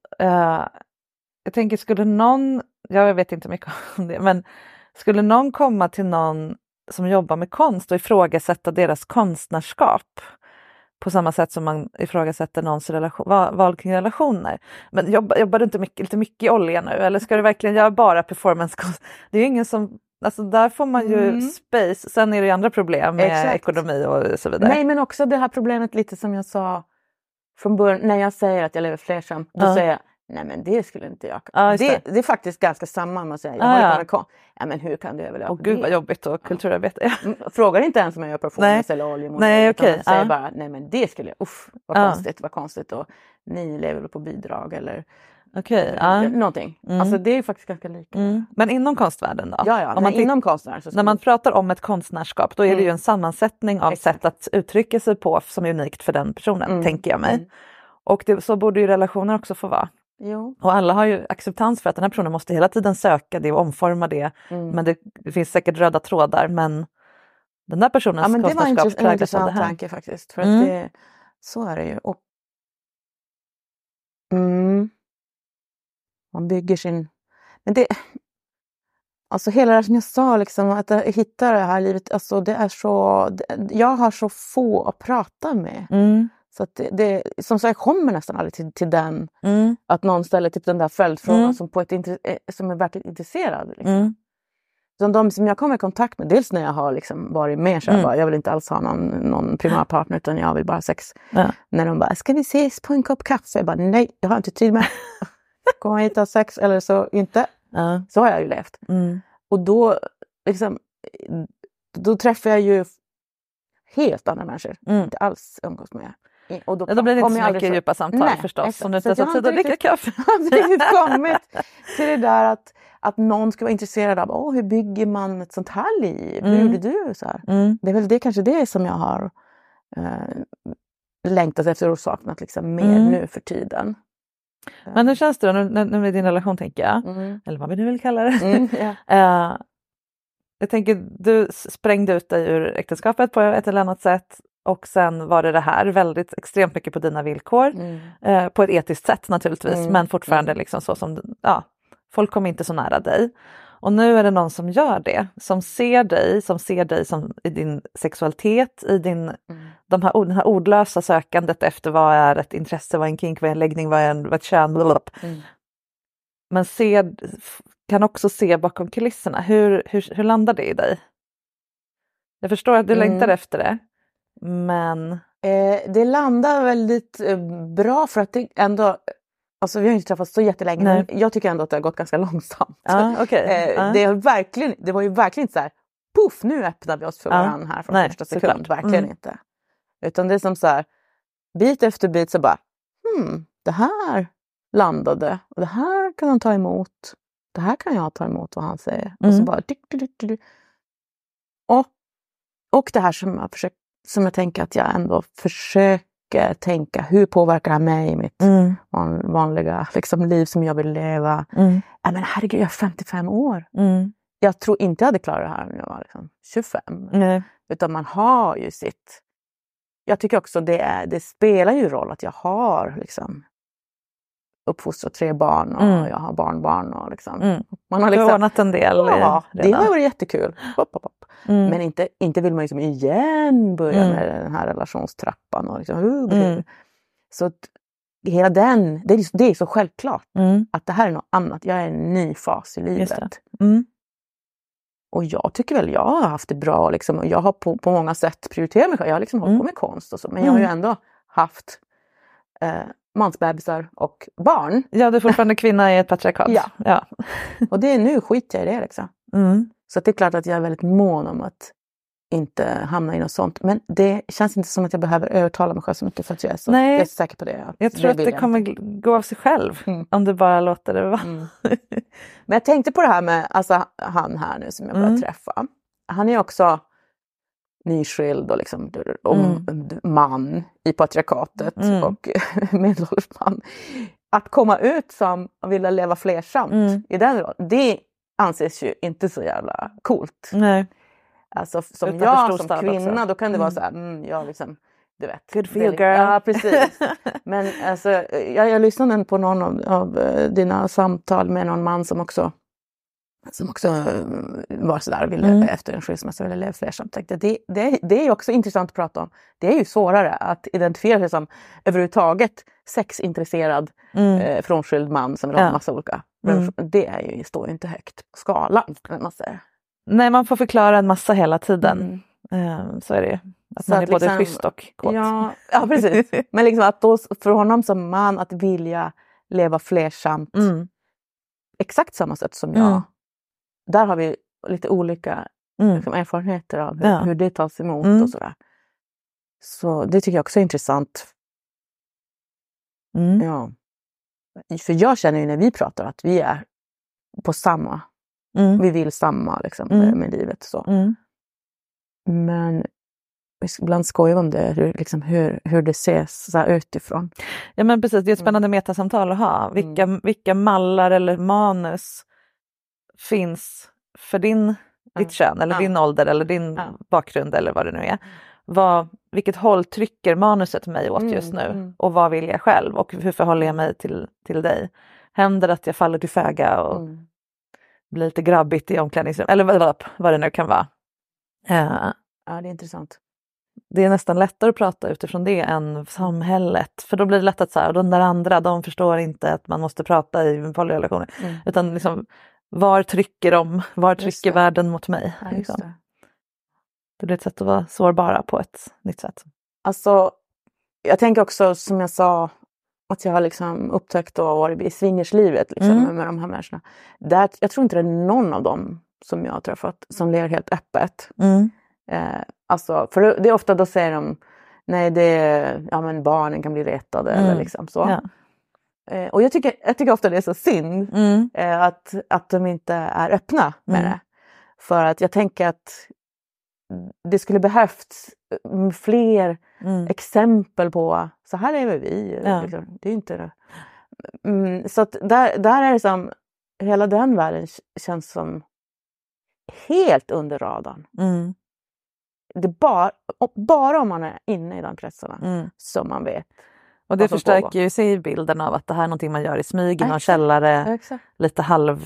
Jag tänker, skulle någon, jag vet inte mycket om det, men skulle någon komma till någon som jobbar med konst och ifrågasätta deras konstnärskap på samma sätt som man ifrågasätter någons val kring relationer. Men jobbar du inte lite mycket i olja nu? Eller ska du verkligen göra bara performancekonst? Det är ju ingen som... Alltså där får man ju space. Sen är det ju andra problem med ekonomi och så vidare. Nej, men också det här problemet lite som jag sa från början. När jag säger att jag lever flersamt, då säger jag, nej men det skulle inte jag. Det är faktiskt ganska samma med att säga. Ja, men hur kan du överleva? Gud vad jobbigt och kulturarbete. Frågar inte ens om jag gör performance eller oljemodell. Nej, okej. Säger bara, nej men det skulle jag, vad konstigt. Och ni lever på bidrag eller... någonting. Alltså det är ju faktiskt ganska lika. Men inom konstvärlden då? Inom konstvärlden. När man pratar om ett konstnärskap, då är det ju en sammansättning av sätt att uttrycka sig på som är unikt för den personen, tänker jag mig. Och så borde ju relationer också få vara. Jo. Och alla har ju acceptans för att den här personen måste hela tiden söka det och omforma det. Men det finns säkert röda trådar, men den där personens konstnärskap präglas av det här. Tanke faktiskt, för att så är det ju. Och, man bygger sin... Men det... Alltså hela det här som jag sa, liksom, att hitta det här livet, alltså det är så... Jag har så få att prata med. Så att det som sagt, jag kommer nästan aldrig till den, att någon ställer typ den där följdfrågan som som är verkligen intresserad. Liksom. Så de som jag kommer i kontakt med, dels när jag har liksom varit med så jag vill inte alls ha någon primarpartner, utan jag vill bara sex. När de bara, ska vi ses på en kopp kaffe? Jag bara, nej, jag har inte tid med. Kommer hit och ha sex eller så inte. Så har jag ju levt. Och då liksom, då träffar jag ju helt andra människor. Inte alls umgås med. Och då blir det inte så mycket djupa samtal förstås. Som du inte har tid att dricka kaffe. Jag har inte riktigt kommit till det där att någon ska vara intresserad av hur bygger man ett sånt här liv? Hur gjorde du? Så här. Det är väl det, kanske det som jag har längtat efter och saknat liksom, mer nu för tiden. Men hur känns det då nu med din relation, tänker jag? Eller vad vi nu vill kalla det. Jag tänker, du sprängde ut dig ur äktenskapet på ett eller annat sätt. Och sen var det här väldigt extremt mycket på dina villkor. På ett etiskt sätt naturligtvis. Men fortfarande liksom så som, folk kommer inte så nära dig. Och nu är det någon som gör det. Som ser dig som i din sexualitet. I det här ordlösa sökandet efter vad är ett intresse, vad är en kink, vad är en läggning, vad är ett kön. Men kan också se bakom kulisserna. Hur landar det i dig? Jag förstår att du längtar efter det. Men det landar väldigt bra, för att det ändå, alltså vi har inte träffats så jättelänge, men jag tycker ändå att det har gått ganska långsamt. Det var ju verkligen så här, puff, nu öppnar vi oss för varandra här från första sekund. Verkligen inte. Utan det är som så här, bit efter bit så bara, det här landade. Och det här kan han ta emot. Det här kan jag ta emot vad han säger. Och så bara... Och det här som jag tänker att jag ändå försöker tänka. Hur påverkar det mig i mitt vanliga liksom, liv som jag vill leva? Men herregud, jag är 55 år. Jag tror inte jag hade klarat det här när jag var liksom 25. Utan man har ju sitt... Jag tycker också det spelar ju roll att jag har liksom uppfostrat 3 barn och jag har barnbarn och liksom. Man har liksom ordnat en del. Ja, det har varit jättekul. Men inte vill man liksom igen börja med den här relationstrappan och liksom, så att hela det är så självklart att det här är något annat. Jag är i en ny fas i livet. Och jag tycker väl jag har haft det bra liksom, och jag har på många sätt prioriterat mig själv. Jag har liksom hållit på med konst och så, men jag har ju ändå haft mansbebisar och barn. Ja, du är fortfarande kvinna i ett patriarkat. Ja. Och det är nu skiter jag i det liksom. Så det är klart att jag är väldigt mån om att inte hamna i något sånt. Men det känns inte som att jag behöver övertala mig själv så mycket för att jag är säker på det. Jag tror att det kommer gå av sig själv om du bara låter det vara. Men jag tänkte på det här med alltså, han här nu som jag börjar träffa. Han är också nyskild och liksom man i patriarkatet och medelålders man. Att komma ut som och vilja leva flersamt i den rollen, det anses ju inte så jävla coolt. Nej. Alltså som jag som kvinna också. Då kan det vara så här, jag liksom, du vet. Good for you, girl. Ja, precis. Men alltså, jag lyssnade på någon av dina samtal med någon man som också var sådär, ville efter en skilsmässa ville leva flersamt. Det är också intressant att prata om. Det är ju svårare att identifiera sig som överhuvudtaget sexintresserad frånskild man som vill ha en massa olika. Det står ju inte högt på skalan, man säger. Nej, man får förklara en massa hela tiden. Så är det ju. Att man är både liksom, schysst och kåt. Ja, precis. Men liksom att då, för honom som man att vilja leva flersamt exakt samma sätt som jag. Där har vi lite olika liksom, erfarenheter av hur det tas emot och sådär. Så det tycker jag också är intressant. Ja. För jag känner ju när vi pratar att vi är på samma. Vi vill samma liksom, med livet. Så. Men ibland skojar om det, liksom, hur det ses så här utifrån. Ja, men precis, det är ett spännande metasamtal att ha. Vilka mallar eller manus finns för ditt kön eller din ålder eller din bakgrund eller vad det nu är. Vilket håll trycker manuset mig åt just nu och vad vill jag själv och hur förhåller jag mig till dig? Händer att jag faller till föga och blir lite grabbigt i omklädningsrum eller vad det nu kan vara. Ja, det är intressant. Det är nästan lättare att prata utifrån det än samhället. För då blir det lätt att så här, och de där andra, de förstår inte att man måste prata i polyrelationer. Utan liksom, var trycker världen mot mig? Ja, liksom. Det blir ett sätt att vara sårbara på ett nytt sätt. Alltså, jag tänker också som jag sa, att jag har liksom upptäckt och varit i swingerslivet liksom, med de här människorna. Jag tror inte det är någon av dem som jag har träffat som lever helt öppet. Alltså, för det är ofta då säger de nej, men barnen kan bli retade eller liksom så. Ja. Och jag tycker ofta det är så synd att de inte är öppna med det. För att jag tänker att det skulle behövts fler exempel på så här lever vi. Liksom. Det är inte det. Så att där är det som hela den världen känns som helt under radarn. Det är bara om man är inne i de kretsarna som man vet. Och det förstärker ju sig bilden av att det här är någonting man gör i smyg i någon källare. Lite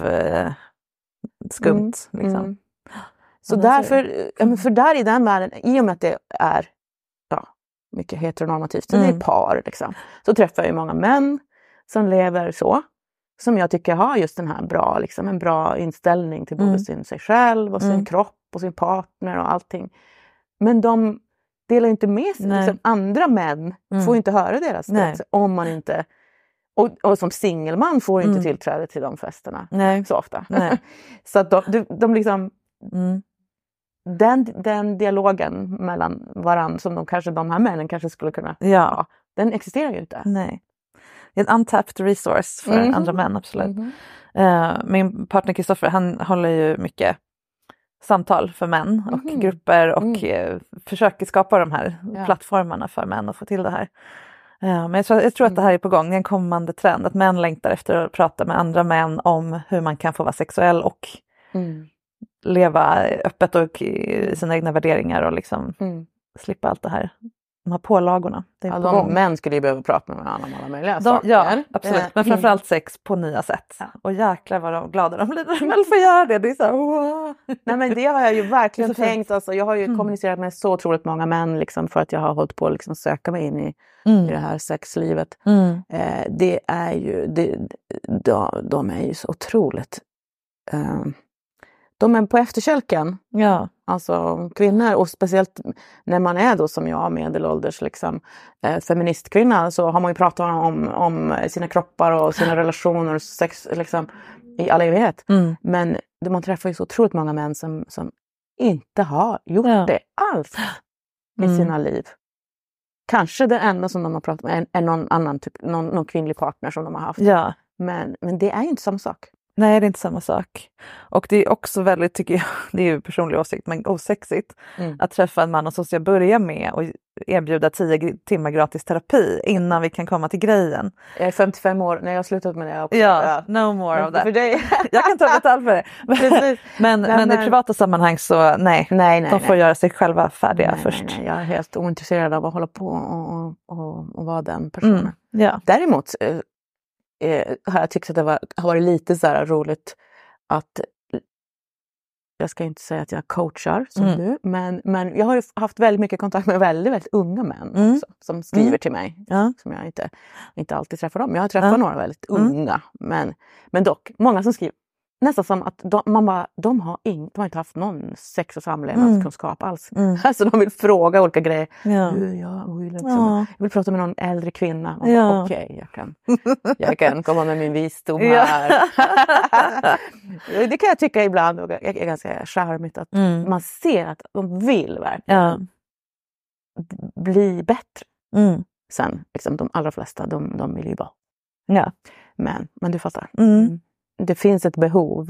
skumt liksom. Så därför, för där i den världen, i och med att det är mycket heteronormativt, så det är par liksom, så träffar jag ju många män som lever så, som jag tycker har just den här bra, liksom, en bra inställning till både sig själv och sin kropp och sin partner och allting. Men de delar inte med sig, liksom, andra män får inte höra deras berättelse om man inte, och som singelman får inte tillträde till de festerna så ofta. Så att de liksom den dialogen mellan varandra som de här männen kanske skulle kunna ha, den existerar ju inte. Nej. en untapped resource för andra män, absolut. Min partner Kristoffer, han håller ju mycket samtal för män och grupper och försöker skapa de här plattformarna för män att få till det här. Men jag tror att det här är på gång, det är en kommande trend att män längtar efter att prata med andra män om hur man kan få vara sexuell och leva öppet och i sina egna värderingar och liksom slippa allt det här. De här pålagorna. De män skulle ju behöva prata med varandra om alla möjliga saker. Ja, absolut. Men framförallt sex på nya sätt. Ja. Och jäklar vad glada de blir när de väl får göra det. Det är så här, wow. Nej, men det har jag ju verkligen tänkt. Alltså, jag har ju kommunicerat med så otroligt många män liksom, för att jag har hållit på att liksom, söka mig in i det här sexlivet. Det är ju, de är ju så otroligt... de är på efterkälken. Ja. Alltså kvinnor, och speciellt när man är då som jag, medelålders liksom, feministkvinna, så har man ju pratat om sina kroppar och sina relationer och sex liksom, i all evighet. Men man träffar ju så otroligt många män som inte har gjort det alls i sina liv. Kanske det enda som de har pratat med är någon annan typ, någon kvinnlig partner som de har haft. Ja. Men det är ju inte samma sak. Nej, det är inte samma sak. Och det är också väldigt, tycker jag, det är ju personlig åsikt, men osexigt att träffa en man och så ska jag börja med och erbjuda 10 timmar gratis terapi innan vi kan komma till grejen. Jag är 55 år, när jag har slutat med det också. Ja, no more of that. För dig. Jag kan ta betalt för det. Men i privata sammanhang så nej, de får göra sig själva färdiga först. Nej, jag är helt ointresserad av att hålla på och vara den personen. Ja. Däremot har jag tyckt att det har varit lite så här roligt att, jag ska inte säga att jag coachar som du, men jag har ju haft väldigt mycket kontakt med väldigt, väldigt unga män också, som skriver till mig, som jag inte alltid träffar dem. Jag har träffat några väldigt unga, men dock många som skriver nästan som att de har inte haft någon sex- och samlevnadskunskap alls. Alltså de vill fråga olika grejer. Jag vill prata med någon äldre kvinna. Okej, jag kan komma med min visdom här. Det kan jag tycka ibland är ganska charmigt att man ser att de vill verkligen bli bättre. Sen, liksom, de allra flesta, de vill ju bara. Ja. Men du fattar. Det finns ett behov.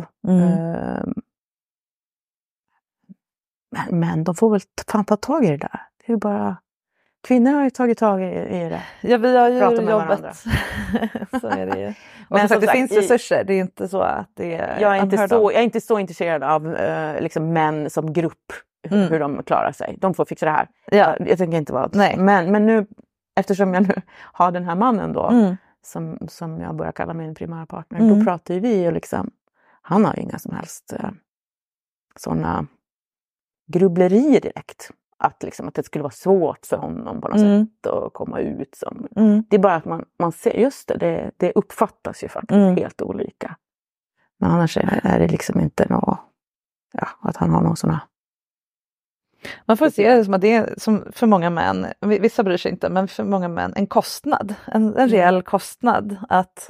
Men de får väl ta tag i det där. Det är ju bara... Kvinnor har ju tagit tag i det. Ja, vi har ju jobbet. Så är det ju. Men det finns resurser. Det är inte så att det är... Jag är inte så intresserad av liksom män som grupp. Hur de klarar sig. De får fixa det här. Ja. Jag tänker inte vara... Nej. Men nu, eftersom jag nu har den här mannen då... Som jag börjar kalla min primära partner. Då pratar ju vi och liksom, han har ju inga som helst sådana grubblerier direkt. Att det skulle vara svårt för honom på något sätt att komma ut. Det är bara att man ser, just det uppfattas ju faktiskt helt olika. Men annars är det liksom inte något, att han har någon sådana. Man får se det som att det är som för många män, vissa bryr sig inte, men för många män en kostnad, en reell kostnad att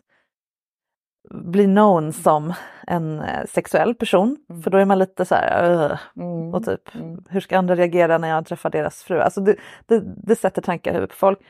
bli known som en sexuell person. För då är man lite så här, och typ, hur ska andra reagera när jag träffar deras fru? Alltså det sätter tankar i huvudet på folk.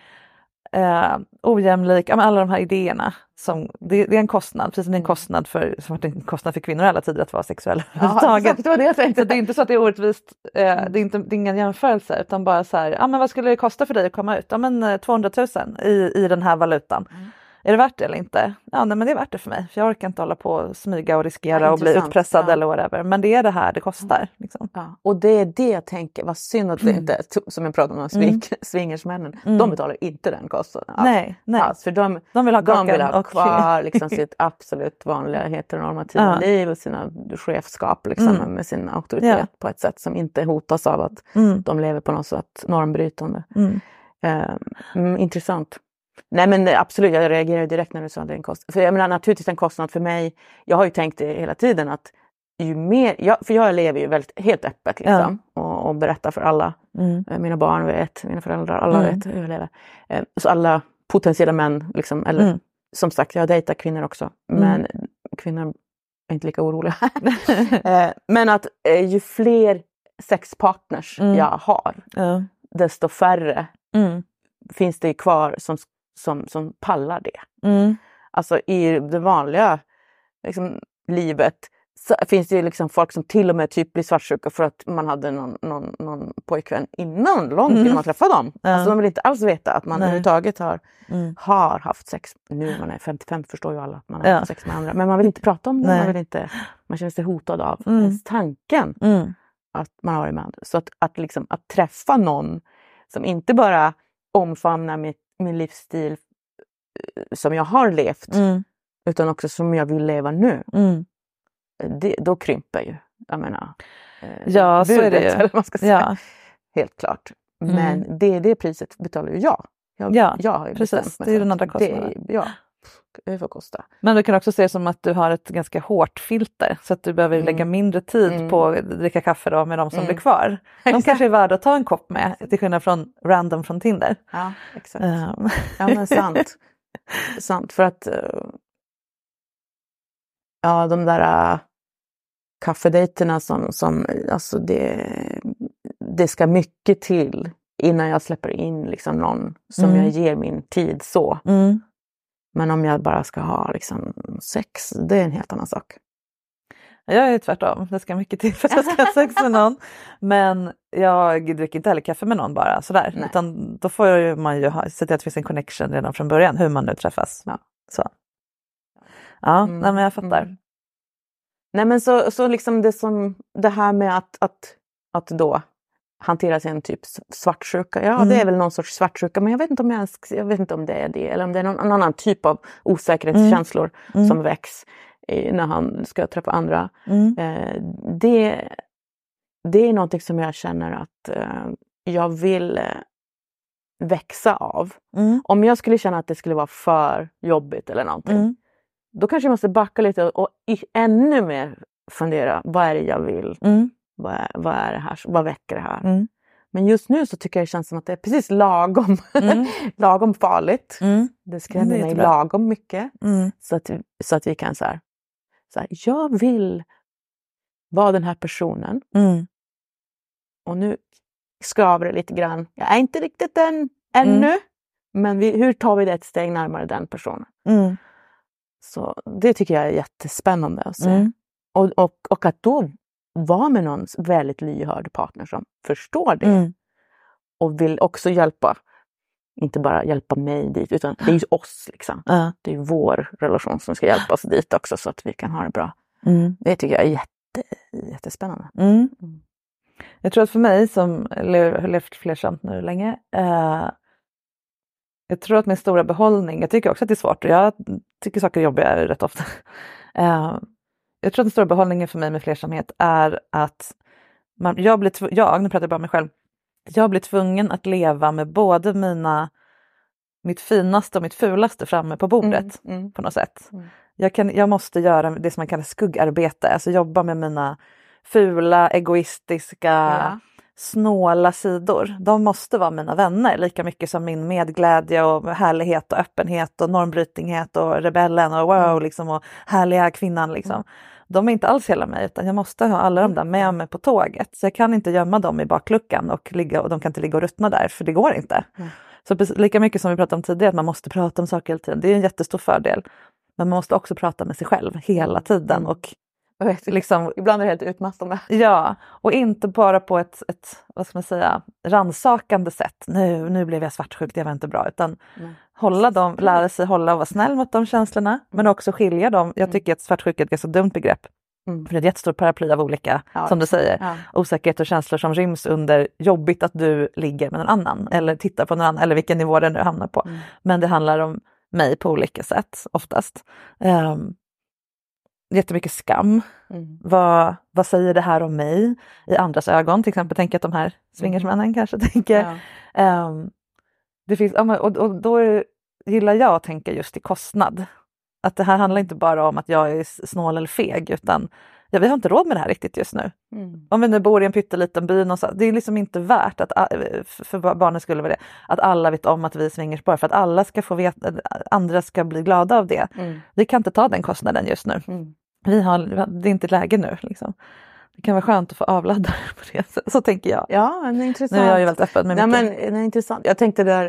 Ojämlik, alla de här idéerna som, det är en kostnad, precis som det är en kostnad för kvinnor i alla tider att vara sexuell överhuvudtaget. Det var det jag tänkte. Så det är inte så att det är orättvist, det är ingen jämförelse, utan bara så här, men vad skulle det kosta för dig att komma ut? 200 000 i den här valutan. Är det värt det eller inte? Ja, nej, men det är värt det för mig. För jag orkar inte hålla på och smyga och riskera och bli utpressad eller whatever. Men det är det här det kostar. Liksom. Ja. Och det är det jag tänker. Vad synd att det inte, som jag pratade om, swingersmännen. De betalar inte den kostnaden. Nej. Alls, för de vill ha kvar liksom, sitt absolut vanliga heteronormativa liv och sina chefskap liksom, med sin auktoritet på ett sätt som inte hotas av att de lever på något sätt normbrytande. Intressant. Nej, men absolut, jag reagerade direkt när du sa att det är en kostnad. För jag menar naturligtvis en kostnad för mig. Jag har ju tänkt det hela tiden att ju mer, för jag lever ju väldigt helt öppet liksom, och berättar för alla. Mina barn vet, mina föräldrar, alla vet hur jag lever. Så alla potentiella män liksom, eller som sagt, jag dejtar kvinnor också. Men kvinnor är inte lika oroliga. Men att ju fler sexpartners jag har, desto färre finns det kvar som pallar det. Alltså i det vanliga liksom, livet så finns det ju liksom folk som till och med typ blir svartsjuka för att man hade någon pojkvän långt innan man träffade dem. Alltså de vill inte alls veta att man överhuvudtaget har haft sex. Nu när man är 55 förstår ju alla att man har haft sex med andra. Men man vill inte prata om det. Man känner sig hotad av ens tanken att man har varit med andra. Så att träffa någon som inte bara omfamnar min livsstil som jag har levt utan också som jag vill leva nu. Då krymper ju, jag menar, så är det ju. Eller man ska säga. Helt klart. Men det priset betalar ju jag. Jag har ju precis. Det är den andra kostnaden. Det får kosta. Men du kan också se som att du har ett ganska hårt filter så att du behöver lägga mindre tid på att dricka kaffe då med de som blir kvar. De kanske är värda att ta en kopp med till skillnad från random från Tinder. Ja, exakt. Ja, men sant. För att de där kaffedejterna som alltså det ska mycket till innan jag släpper in liksom någon som jag ger min tid så. Men om jag bara ska ha liksom sex, det är en helt annan sak. Jag är tvärtom. Det ska mycket till för att jag ska ha sex med någon. Men jag dricker inte heller kaffe med någon bara sådär. Nej. Utan då får man ju se till att det finns en connection redan från början. Hur man nu träffas. Ja. Så. Ja, nej, men jag fattar. Nej men så liksom det här med att då hantera sin typ svartsjuka. Ja, det är väl någon sorts svartsjuka. Men jag vet inte om det är det. Eller om det är någon annan typ av osäkerhetskänslor som väcks när han ska träffa andra. Det är någonting som jag känner att jag vill växa av. Om jag skulle känna att det skulle vara för jobbigt eller någonting. Då kanske jag måste backa lite och ännu mer fundera. Vad är det jag vill? Vad är det här? Vad väcker det här? Men just nu så tycker jag det känns som att det är precis lagom. Lagom farligt. Det skrämmer mig lagom mycket. Så att vi kan så här, jag vill vara den här personen. Och nu skaver det lite grann. Jag är inte riktigt den ännu. Men hur tar vi det ett steg närmare den personen? Så det tycker jag är jättespännande att se. Och att då vara med någon väldigt lyhörd partner som förstår det. Och vill också hjälpa. Inte bara hjälpa mig dit, utan det är ju oss liksom. Det är ju vår relation som ska hjälpa oss dit också så att vi kan ha det bra. Det tycker jag är jättespännande. Jag tror att för mig som har levt flersamt nu länge. Jag tror att min stora behållning, jag tycker också att det är svårt och jag tycker saker är jobbiga rätt ofta. Jag tror att den stora behållningen för mig med flersamhet är att nu pratar jag bara om mig själv, jag blir tvungen att leva med både mitt finaste och mitt fulaste framme på bordet på något sätt. Jag måste göra det som man kallar skuggarbete, alltså jobba med mina fula, egoistiska, snåla sidor. De måste vara mina vänner lika mycket som min medglädje och härlighet och öppenhet och normbrytinghet och rebellen och wow liksom och härliga kvinnan liksom. De är inte alls hela mig utan jag måste ha alla de där med mig på tåget. Så jag kan inte gömma dem i bakluckan och de kan inte ligga och ruttna där för det går inte. Så lika mycket som vi pratade om tidigare att man måste prata om saker hela tiden. Det är en jättestor fördel. Men man måste också prata med sig själv hela tiden och liksom, ibland är det helt utmattande. Ja, och inte bara på ett vad ska man säga, rannsakande sätt. Nu blev jag svartsjuk, det var inte bra. Utan lära sig hålla och vara snäll mot de känslorna. Men också skilja dem. Jag tycker att svartsjukhet är ett så dumt begrepp. För det är ett jättestort paraply av olika, som du säger, osäkerhet och känslor som ryms under jobbigt att du ligger med någon annan. Eller tittar på någon annan, eller vilken nivå den nu hamnar på. Men det handlar om mig på olika sätt, oftast. Jättemycket skam. Vad säger det här om mig i andras ögon? Till exempel tänker jag att de här swingersmännen kanske tänker. Det finns, och då gillar jag att tänka just i kostnad. Att det här handlar inte bara om att jag är snål eller feg utan vi har inte råd med det här riktigt just nu. Om vi nu bor i en pytteliten by någonstans, det är liksom inte värt att för barnen skulle vara det, att alla vet om att vi är swingers bara för att alla ska få veta, andra ska bli glada av det. Vi kan inte ta den kostnaden just nu. Det är inte läge nu liksom. Det kan vara skönt att få avladda på det. Så tänker jag. Ja, men det är intressant. Nu är jag ju väldigt öppen med mycket. Men det är intressant. Jag tänkte där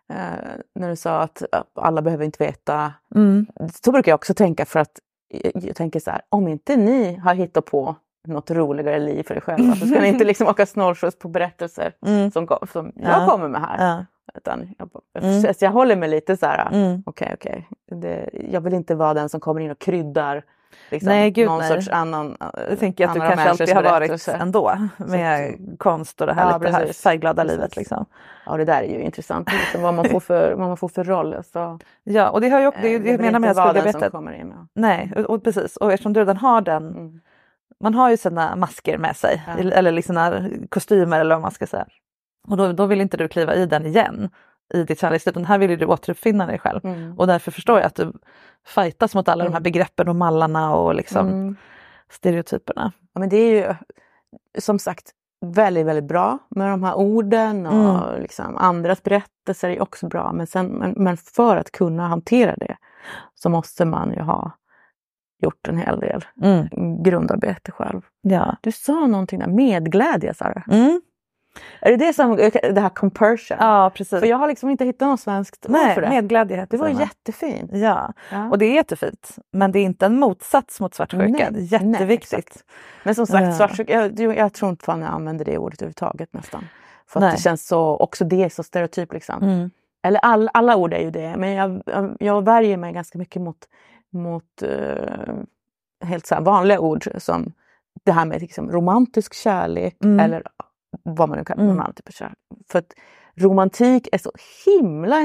när du sa att alla behöver inte veta. Så brukar jag också tänka, för att jag tänker så här, om inte ni har hittat på något roligare liv för er själva, så ska ni inte liksom åka snålskjuts på berättelser som jag kommer med här. Ja. Utan jag håller mig lite så här, okej. Jag vill inte vara den som kommer in och kryddar liksom, sorts annan. Jag tänker att du kanske alltid har varit ändå med konst och det här, lite här färgglada livet. Liksom. Ja, det där är ju intressant. Liksom, vad man får för roll. Så, ja, och det har ju också, det menar med att skuldarbete. Nej, och precis. Och eftersom du redan har den, man har ju sina masker med sig, eller liksom kostymer eller vad man ska säga. Och då vill inte du kliva i den igen i ditt kärleksliv, utan här vill du återuppfinna dig själv. Och därför förstår jag att du fightas mot alla de här begreppen och mallarna och liksom stereotyperna. Ja, men det är ju som sagt väldigt, väldigt bra med de här orden och liksom, andras berättelser är också bra. Men för att kunna hantera det så måste man ju ha gjort en hel del grundarbete själv. Ja. Du sa någonting där, medglädje, Sara. Är det här compersion? Ja, precis. För jag har liksom inte hittat något svenskt ord för det. Medglädje. Det var jättefint. Ja, och det är jättefint. Men det är inte en motsats mot svartsjuka. Det är jätteviktigt. Nej, men som sagt, svartsjuka, jag tror inte fan jag använder det ordet överhuvudtaget nästan. För att det känns så, också det är så stereotyp liksom. Eller alla ord är ju det. Men jag värjer mig ganska mycket mot helt så här vanliga ord som det här med liksom romantisk kärlek eller vad man nu kallar romantisk kärlek. För att romantik är så himla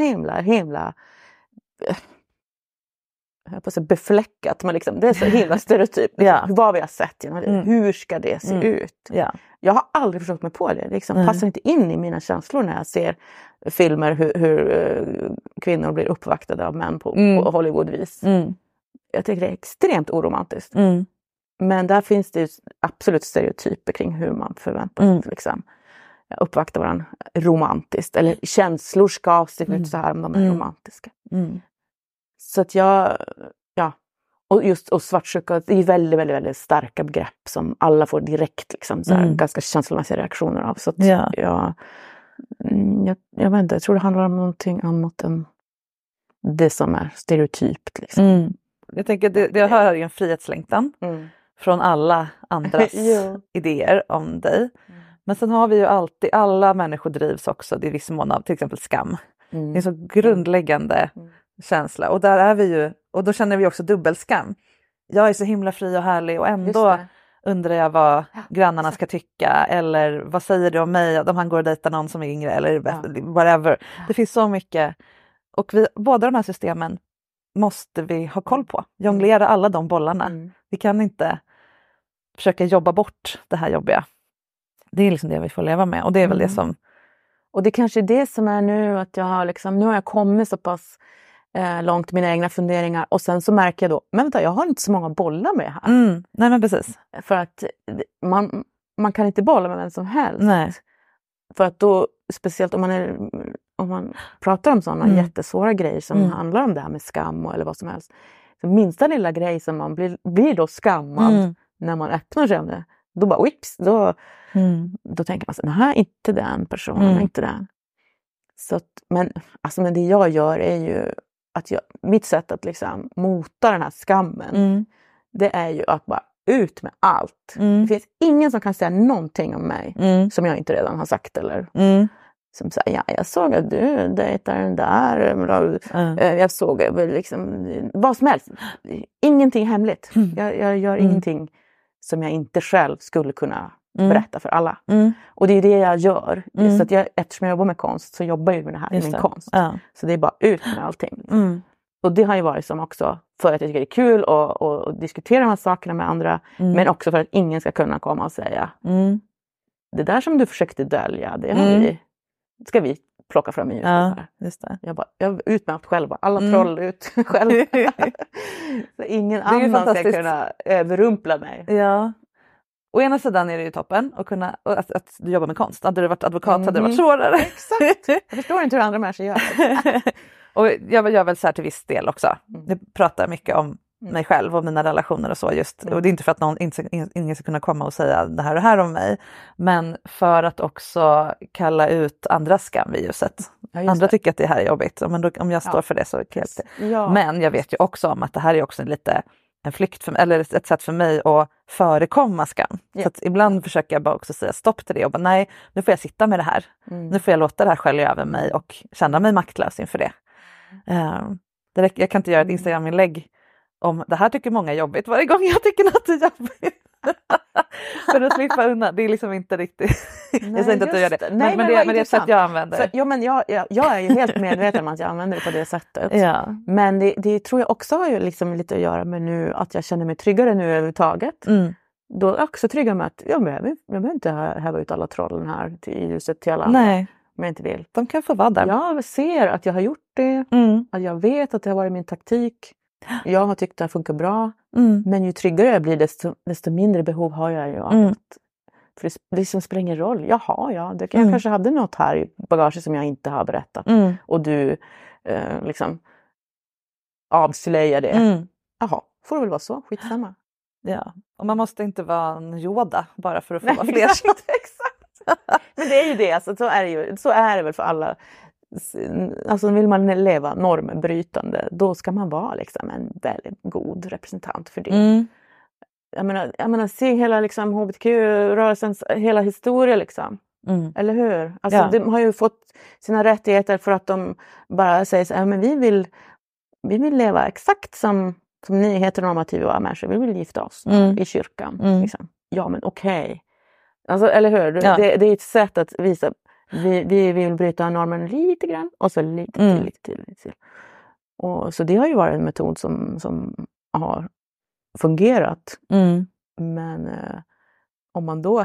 jag på att säga befläckat, men liksom, det är så himla stereotyp. Vad vi har sett, hur ska det se ut? Jag har aldrig förstått mig på det. Det liksom passar inte in i mina känslor när jag ser filmer hur kvinnor blir uppvaktade av män på Hollywoodvis. Jag tycker det är extremt oromantiskt. Men där finns det ju absolut stereotyper kring hur man förväntar sig liksom, uppvakta varandra romantiskt. Eller känslor ska se ut så här om de är romantiska. Så att och svartsjuka, det är väldigt, väldigt, väldigt starka begrepp som alla får direkt liksom, så här, ganska känslomässiga reaktioner av. Så att jag vet inte, jag tror det handlar om någonting annat än det som är stereotypt. Liksom. Jag tänker det jag hör är en frihetslängtan från alla andras idéer om dig. Men sen har vi ju alltid, alla människor drivs också i viss mån av till exempel skam. Det är en så grundläggande känsla. Och där är vi ju, och då känner vi också dubbelskam. Jag är så himla fri och härlig och ändå undrar jag vad grannarna ska tycka. Eller vad säger du om mig om han går och dejtar någon som är yngre eller whatever. Det finns så mycket. Och båda de här systemen måste vi ha koll på. Jonglera alla de bollarna. Vi kan inte försöka jobba bort det här jobbiga. Det är liksom det vi får leva med. Och det är väl det som... Och det kanske är det som är nu att jag har liksom, nu har jag kommit så pass långt mina egna funderingar. Och sen så märker jag då, men vänta, jag har inte så många bollar med här. Nej men precis. För att man kan inte bolla med vem som helst. Nej. För att då, speciellt om man pratar om sådana jättesvåra grejer som handlar om det här med skam eller vad som helst. Så minsta lilla grej som man blir då skammad när man öppnar sig om det. Då bara whips, då tänker man så, nej, inte den personen, inte den. Så att, men det jag gör är ju att mitt sätt att liksom mota den här skammen, det är ju att bara ut med allt. Det finns ingen som kan säga någonting om mig som jag inte redan har sagt eller som säger, jag såg att du dejtar den där, jag såg liksom vad som helst. Ingenting hemligt. Jag gör ingenting som jag inte själv skulle kunna berätta för alla. Och det är det jag gör. Så att eftersom jag jobbar med konst så jobbar jag med det här i min konst. Så det är bara ut med allting. Och det har ju varit som också för att jag tycker det är kul att diskutera de här sakerna med andra. Men också för att ingen ska kunna komma och säga det där som du försökte dölja, det har ska vi plocka fram i ljuset. Just det. Jag ut med allt själv. Alla troll ut själv. Så ingen annan ska kunna överrumpla mig. Ja. Å ena sidan är det ju toppen att du jobbar med konst. Hade du varit advokat hade det varit svårare. Exakt. Jag förstår inte hur andra människor gör. Och jag gör väl så här till viss del också. Jag pratar mycket om mig själv och mina relationer och så just. Och det är inte för att ingen ska kunna komma och säga det här och här om mig. Men för att också kalla ut andras skam i ljuset. Ja, andra tycker att det här är jobbigt. Men då, om jag står för det så är det helt det. Ja. Men jag vet ju också om att det här är också en flykt eller ett sätt för mig att förekomma skam. Så att ibland försöker jag bara också säga stopp till det och bara nej, nu får jag sitta med det här. Nu får jag låta det här skölja över mig och känna mig maktlös inför det. Jag kan inte göra ett Instagram-inlägg om det här tycker många är jobbigt varje gång jag tycker något är jobbigt. För att slippa undan. Det är liksom inte riktigt. Nej, jag säger inte att du gör det. Nej, men det är ett sätt jag använder. Men jag är ju helt medveten om att jag använder det på det sättet. Ja. Men det tror jag också har ju liksom lite att göra med nu att jag känner mig tryggare nu överhuvudtaget. Då är jag också tryggare med att jag behöver inte häva ut alla trollen här i ljuset till alla. Nej. Om jag inte vill. De kan få vara där. Jag ser att jag har gjort det. Att jag vet att det har varit min taktik. Jag har tyckt att det funkar bra. Men ju tryggare jag blir desto mindre behov har jag ju av att, för det liksom spelar ingen roll. Jag kanske hade något här i bagaget som jag inte har berättat. Och du liksom avslöjar det. Jaha, får det väl vara så. Skitsamma. Ja, och man måste inte vara en Yoda bara för att få vara fler. Exakt. Men det är ju det. Alltså, så är det väl för alla. Alltså vill man leva normbrytande, då ska man vara liksom en väldigt god representant för det. Jag menar se hela liksom HBTQ-rörelsens hela historia liksom. Eller hur? Alltså de har ju fått sina rättigheter för att de bara säger så här, men vi vill leva exakt som ni heteronormativa människor. Vi vill gifta oss i kyrkan. Liksom. Ja, men okej. Alltså, eller hur? Ja. Det är ett sätt att visa. Vi vill bryta normen lite grann. Och så lite till. Och, så det har ju varit en metod som har fungerat. Men om man då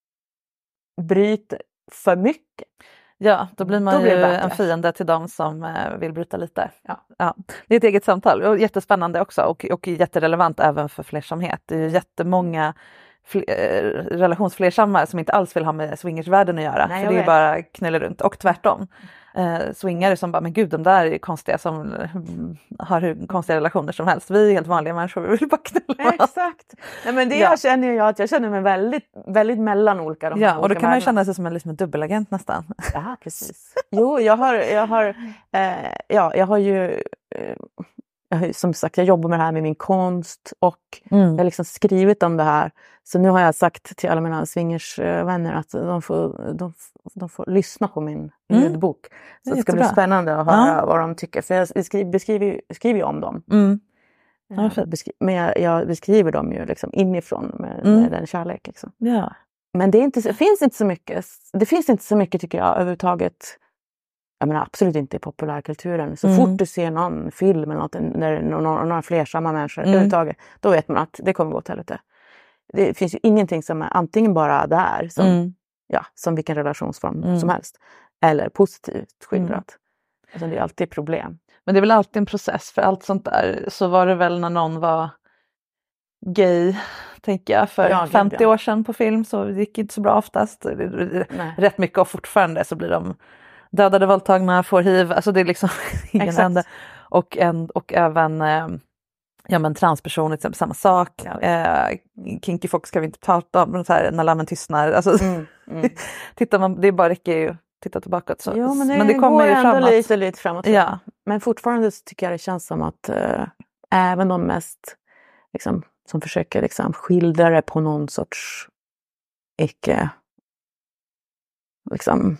bryter för mycket. Ja, då blir man ju en fiende till dem som vill bryta lite. Ja. Det är ett eget samtal. Och jättespännande också. Och jätterelevant även för flersamhet. Det är ju jättemånga relationsflersamma som inte alls vill ha med swingersvärlden att göra. Nej, för det är bara knulla runt. Och tvärtom. Swingare som bara, men gud, de där är konstiga som har hur konstiga relationer som helst. Vi är helt vanliga människor, vi vill bara knulla. Exakt. Nej, men det jag känner mig väldigt, väldigt mellan olika. Ja, och då kan man ju känna sig som en dubbelagent nästan. Ja, precis. Jo, jag har ju som sagt, jag jobbar med det här med min konst och jag har liksom skrivit om det här. Så nu har jag sagt till alla mina swingersvänner att de får lyssna på min ljudbok. Så det ska bli spännande att höra vad de tycker. För jag skriver ju om dem. Men jag beskriver dem ju liksom inifrån med den kärlek. Liksom. Ja. Men det finns inte så mycket. Det finns inte så mycket, tycker jag, överhuvudtaget. Jag menar absolut inte i populärkulturen. Så fort du ser någon film eller något, när några flersamma människor överhuvudtaget, då vet man att det kommer gå åt helvete. Det finns ju ingenting som är antingen bara där som vilken relationsform som helst, eller positivt skildrat. Alltså det är alltid problem. Men det är väl alltid en process för allt sånt där. Så var det väl när någon var gay, tänker jag, för 50 år sedan på film, så gick det inte så bra oftast. Rätt mycket, och fortfarande så blir de dödade, våldtagna, får hiv, alltså det är liksom ingen ände. Och även transpersoner, till exempel, samma sak. Kinky folk ska vi inte prata om, så här, när lammen tystnar. Alltså, tittar man, det bara räcker ju titta tillbaka. Så. Jo, men det kommer ju framåt. Lite framåt. Ja. Men fortfarande så tycker jag det känns som att även de mest liksom, som försöker liksom, skildra det på någon sorts icke liksom,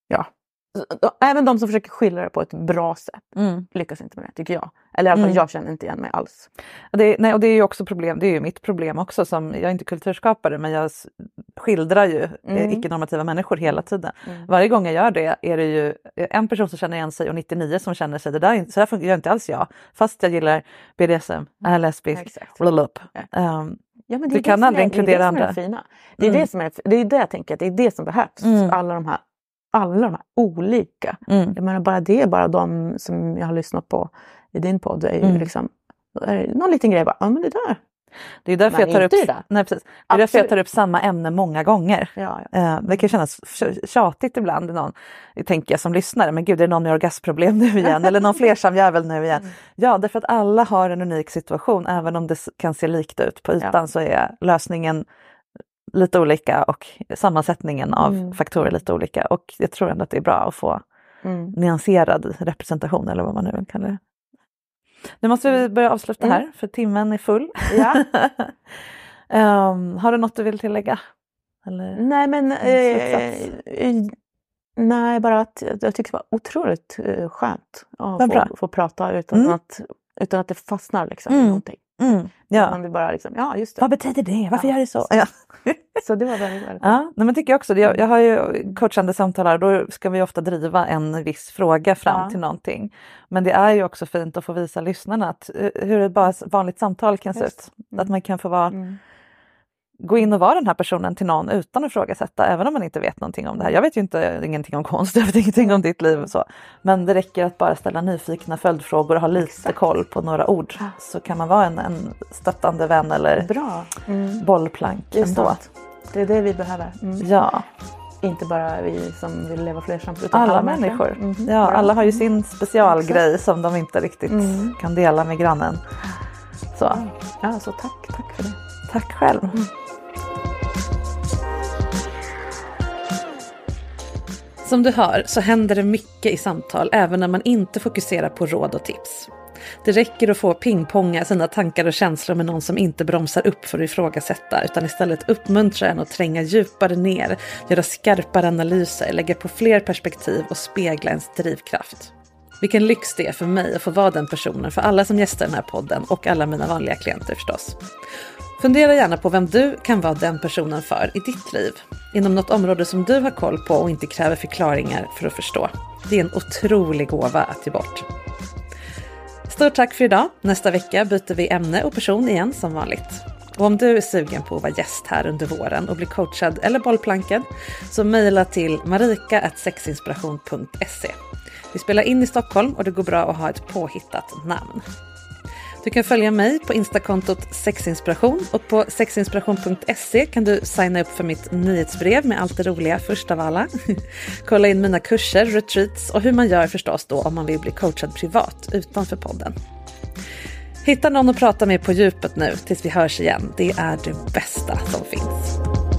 även de som försöker skildra det på ett bra sätt lyckas inte med det, tycker jag. Eller i alla fall jag känner inte igen mig alls. Och det är ju också problem, det är ju mitt problem också, som jag är inte kulturskapare, men jag skildrar ju icke-normativa människor hela tiden. Varje gång jag gör det är det ju en person som känner igen sig och 99 som känner sig, så där gör inte alls jag. Fast jag gillar BDSM, är lesbisk, men du kan aldrig inkludera andra. Det är det jag tänker, att det är det som behövs. Alla de här olika. Jag menar, bara de som jag har lyssnat på i din podd är ju liksom någon liten grej bara, men det där. Det är därför jag tar upp samma ämne många gånger. Det kan kännas tjatigt ibland. Någon tänker jag som lyssnare, men gud, är det någon med orgasmproblem nu igen? Eller någon flersam jävel nu igen? Ja, därför att alla har en unik situation. Även om det kan se likt ut på ytan så är lösningen lite olika och sammansättningen av faktorer lite olika. Och jag tror ändå att det är bra att få nyanserad representation, eller vad man nu kan det. Nu måste vi börja avsluta här, för timmen är full. Ja. Har du något du vill tillägga? Eller? Nej, men nej, bara att jag tycker det var otroligt skönt att få prata utan att det fastnar liksom i någonting. Ja. Man vill bara liksom, just det. Vad betyder det? Varför gör det så? Ja. Så det var väldigt ja, men tycker jag också. Jag har ju coachande samtal här, då ska vi ofta driva en viss fråga fram till någonting. Men det är ju också fint att få visa lyssnarna att hur ett vanligt samtal kan se ut. Att man kan få gå in och vara den här personen till någon utan att ifrågasätta, även om man inte vet någonting om det här. Jag vet ju ingenting om konst, jag vet ingenting om ditt liv och så. Men det räcker att bara ställa nyfikna följdfrågor och ha lite koll på några ord. Så kan man vara en stöttande vän eller bollplank ändå. Det är det vi behöver. Ja. Inte bara vi som vill leva flersamt, utan alla människor. Ja, alla har ju sin specialgrej som de inte riktigt kan dela med grannen. Så. Ja, så tack för det. Tack själv. Som du hör så händer det mycket i samtal även när man inte fokuserar på råd och tips. Det räcker att få pingponga sina tankar och känslor med någon som inte bromsar upp för att ifrågasätta, utan istället uppmuntrar en att tränga djupare ner, göra skarpare analyser, lägga på fler perspektiv och spegla ens drivkraft. Vilken lyx det är för mig att få vara den personen för alla som gästar den här podden och alla mina vanliga klienter förstås. Fundera gärna på vem du kan vara den personen för i ditt liv. Inom något område som du har koll på och inte kräver förklaringar för att förstå. Det är en otrolig gåva att ge bort. Stort tack för idag. Nästa vecka byter vi ämne och person igen som vanligt. Och om du är sugen på att vara gäst här under våren och bli coachad eller bollplankad, så mejla till marika@sexinspiration.se. Vi spelar in i Stockholm och det går bra att ha ett påhittat namn. Du kan följa mig på Instakontot sexinspiration, och på sexinspiration.se kan du signa upp för mitt nyhetsbrev med allt det roliga först av alla. Kolla in mina kurser, retreats och hur man gör förstås då om man vill bli coachad privat utanför podden. Hitta någon att prata med på djupet nu tills vi hörs igen. Det är det bästa som finns.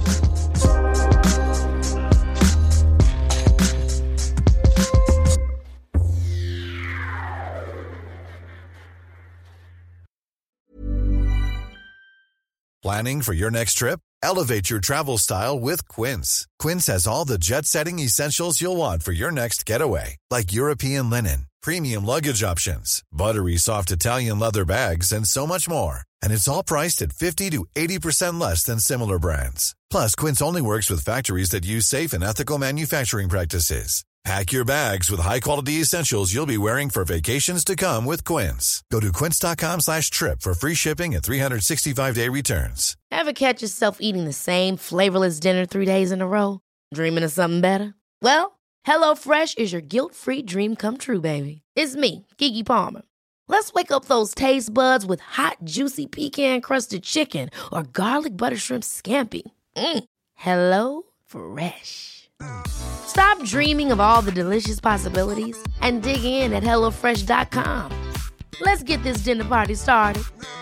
Planning for your next trip? Elevate your travel style with Quince. Quince has all the jet-setting essentials you'll want for your next getaway, like European linen, premium luggage options, buttery soft Italian leather bags, and so much more. And it's all priced at 50 to 80% less than similar brands. Plus, Quince only works with factories that use safe and ethical manufacturing practices. Pack your bags with high-quality essentials you'll be wearing for vacations to come with Quince. Go to quince.com/trip for free shipping and 365-day returns. Ever catch yourself eating the same flavorless dinner 3 days in a row? Dreaming of something better? Well, HelloFresh is your guilt-free dream come true, baby. It's me, Keke Palmer. Let's wake up those taste buds with hot, juicy pecan-crusted chicken or garlic butter shrimp scampi. Hello Fresh. Stop dreaming of all the delicious possibilities and dig in at HelloFresh.com. Let's get this dinner party started.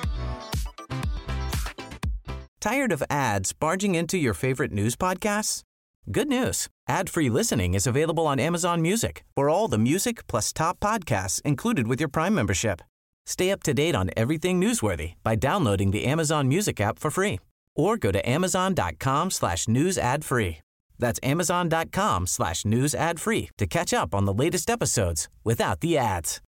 Tired of ads barging into your favorite news podcasts? Good news. Ad-free listening is available on Amazon Music for all the music plus top podcasts included with your Prime membership. Stay up to date on everything newsworthy by downloading the Amazon Music app for free or go to amazon.com/news ad free. That's amazon.com/news ad free to catch up on the latest episodes without the ads.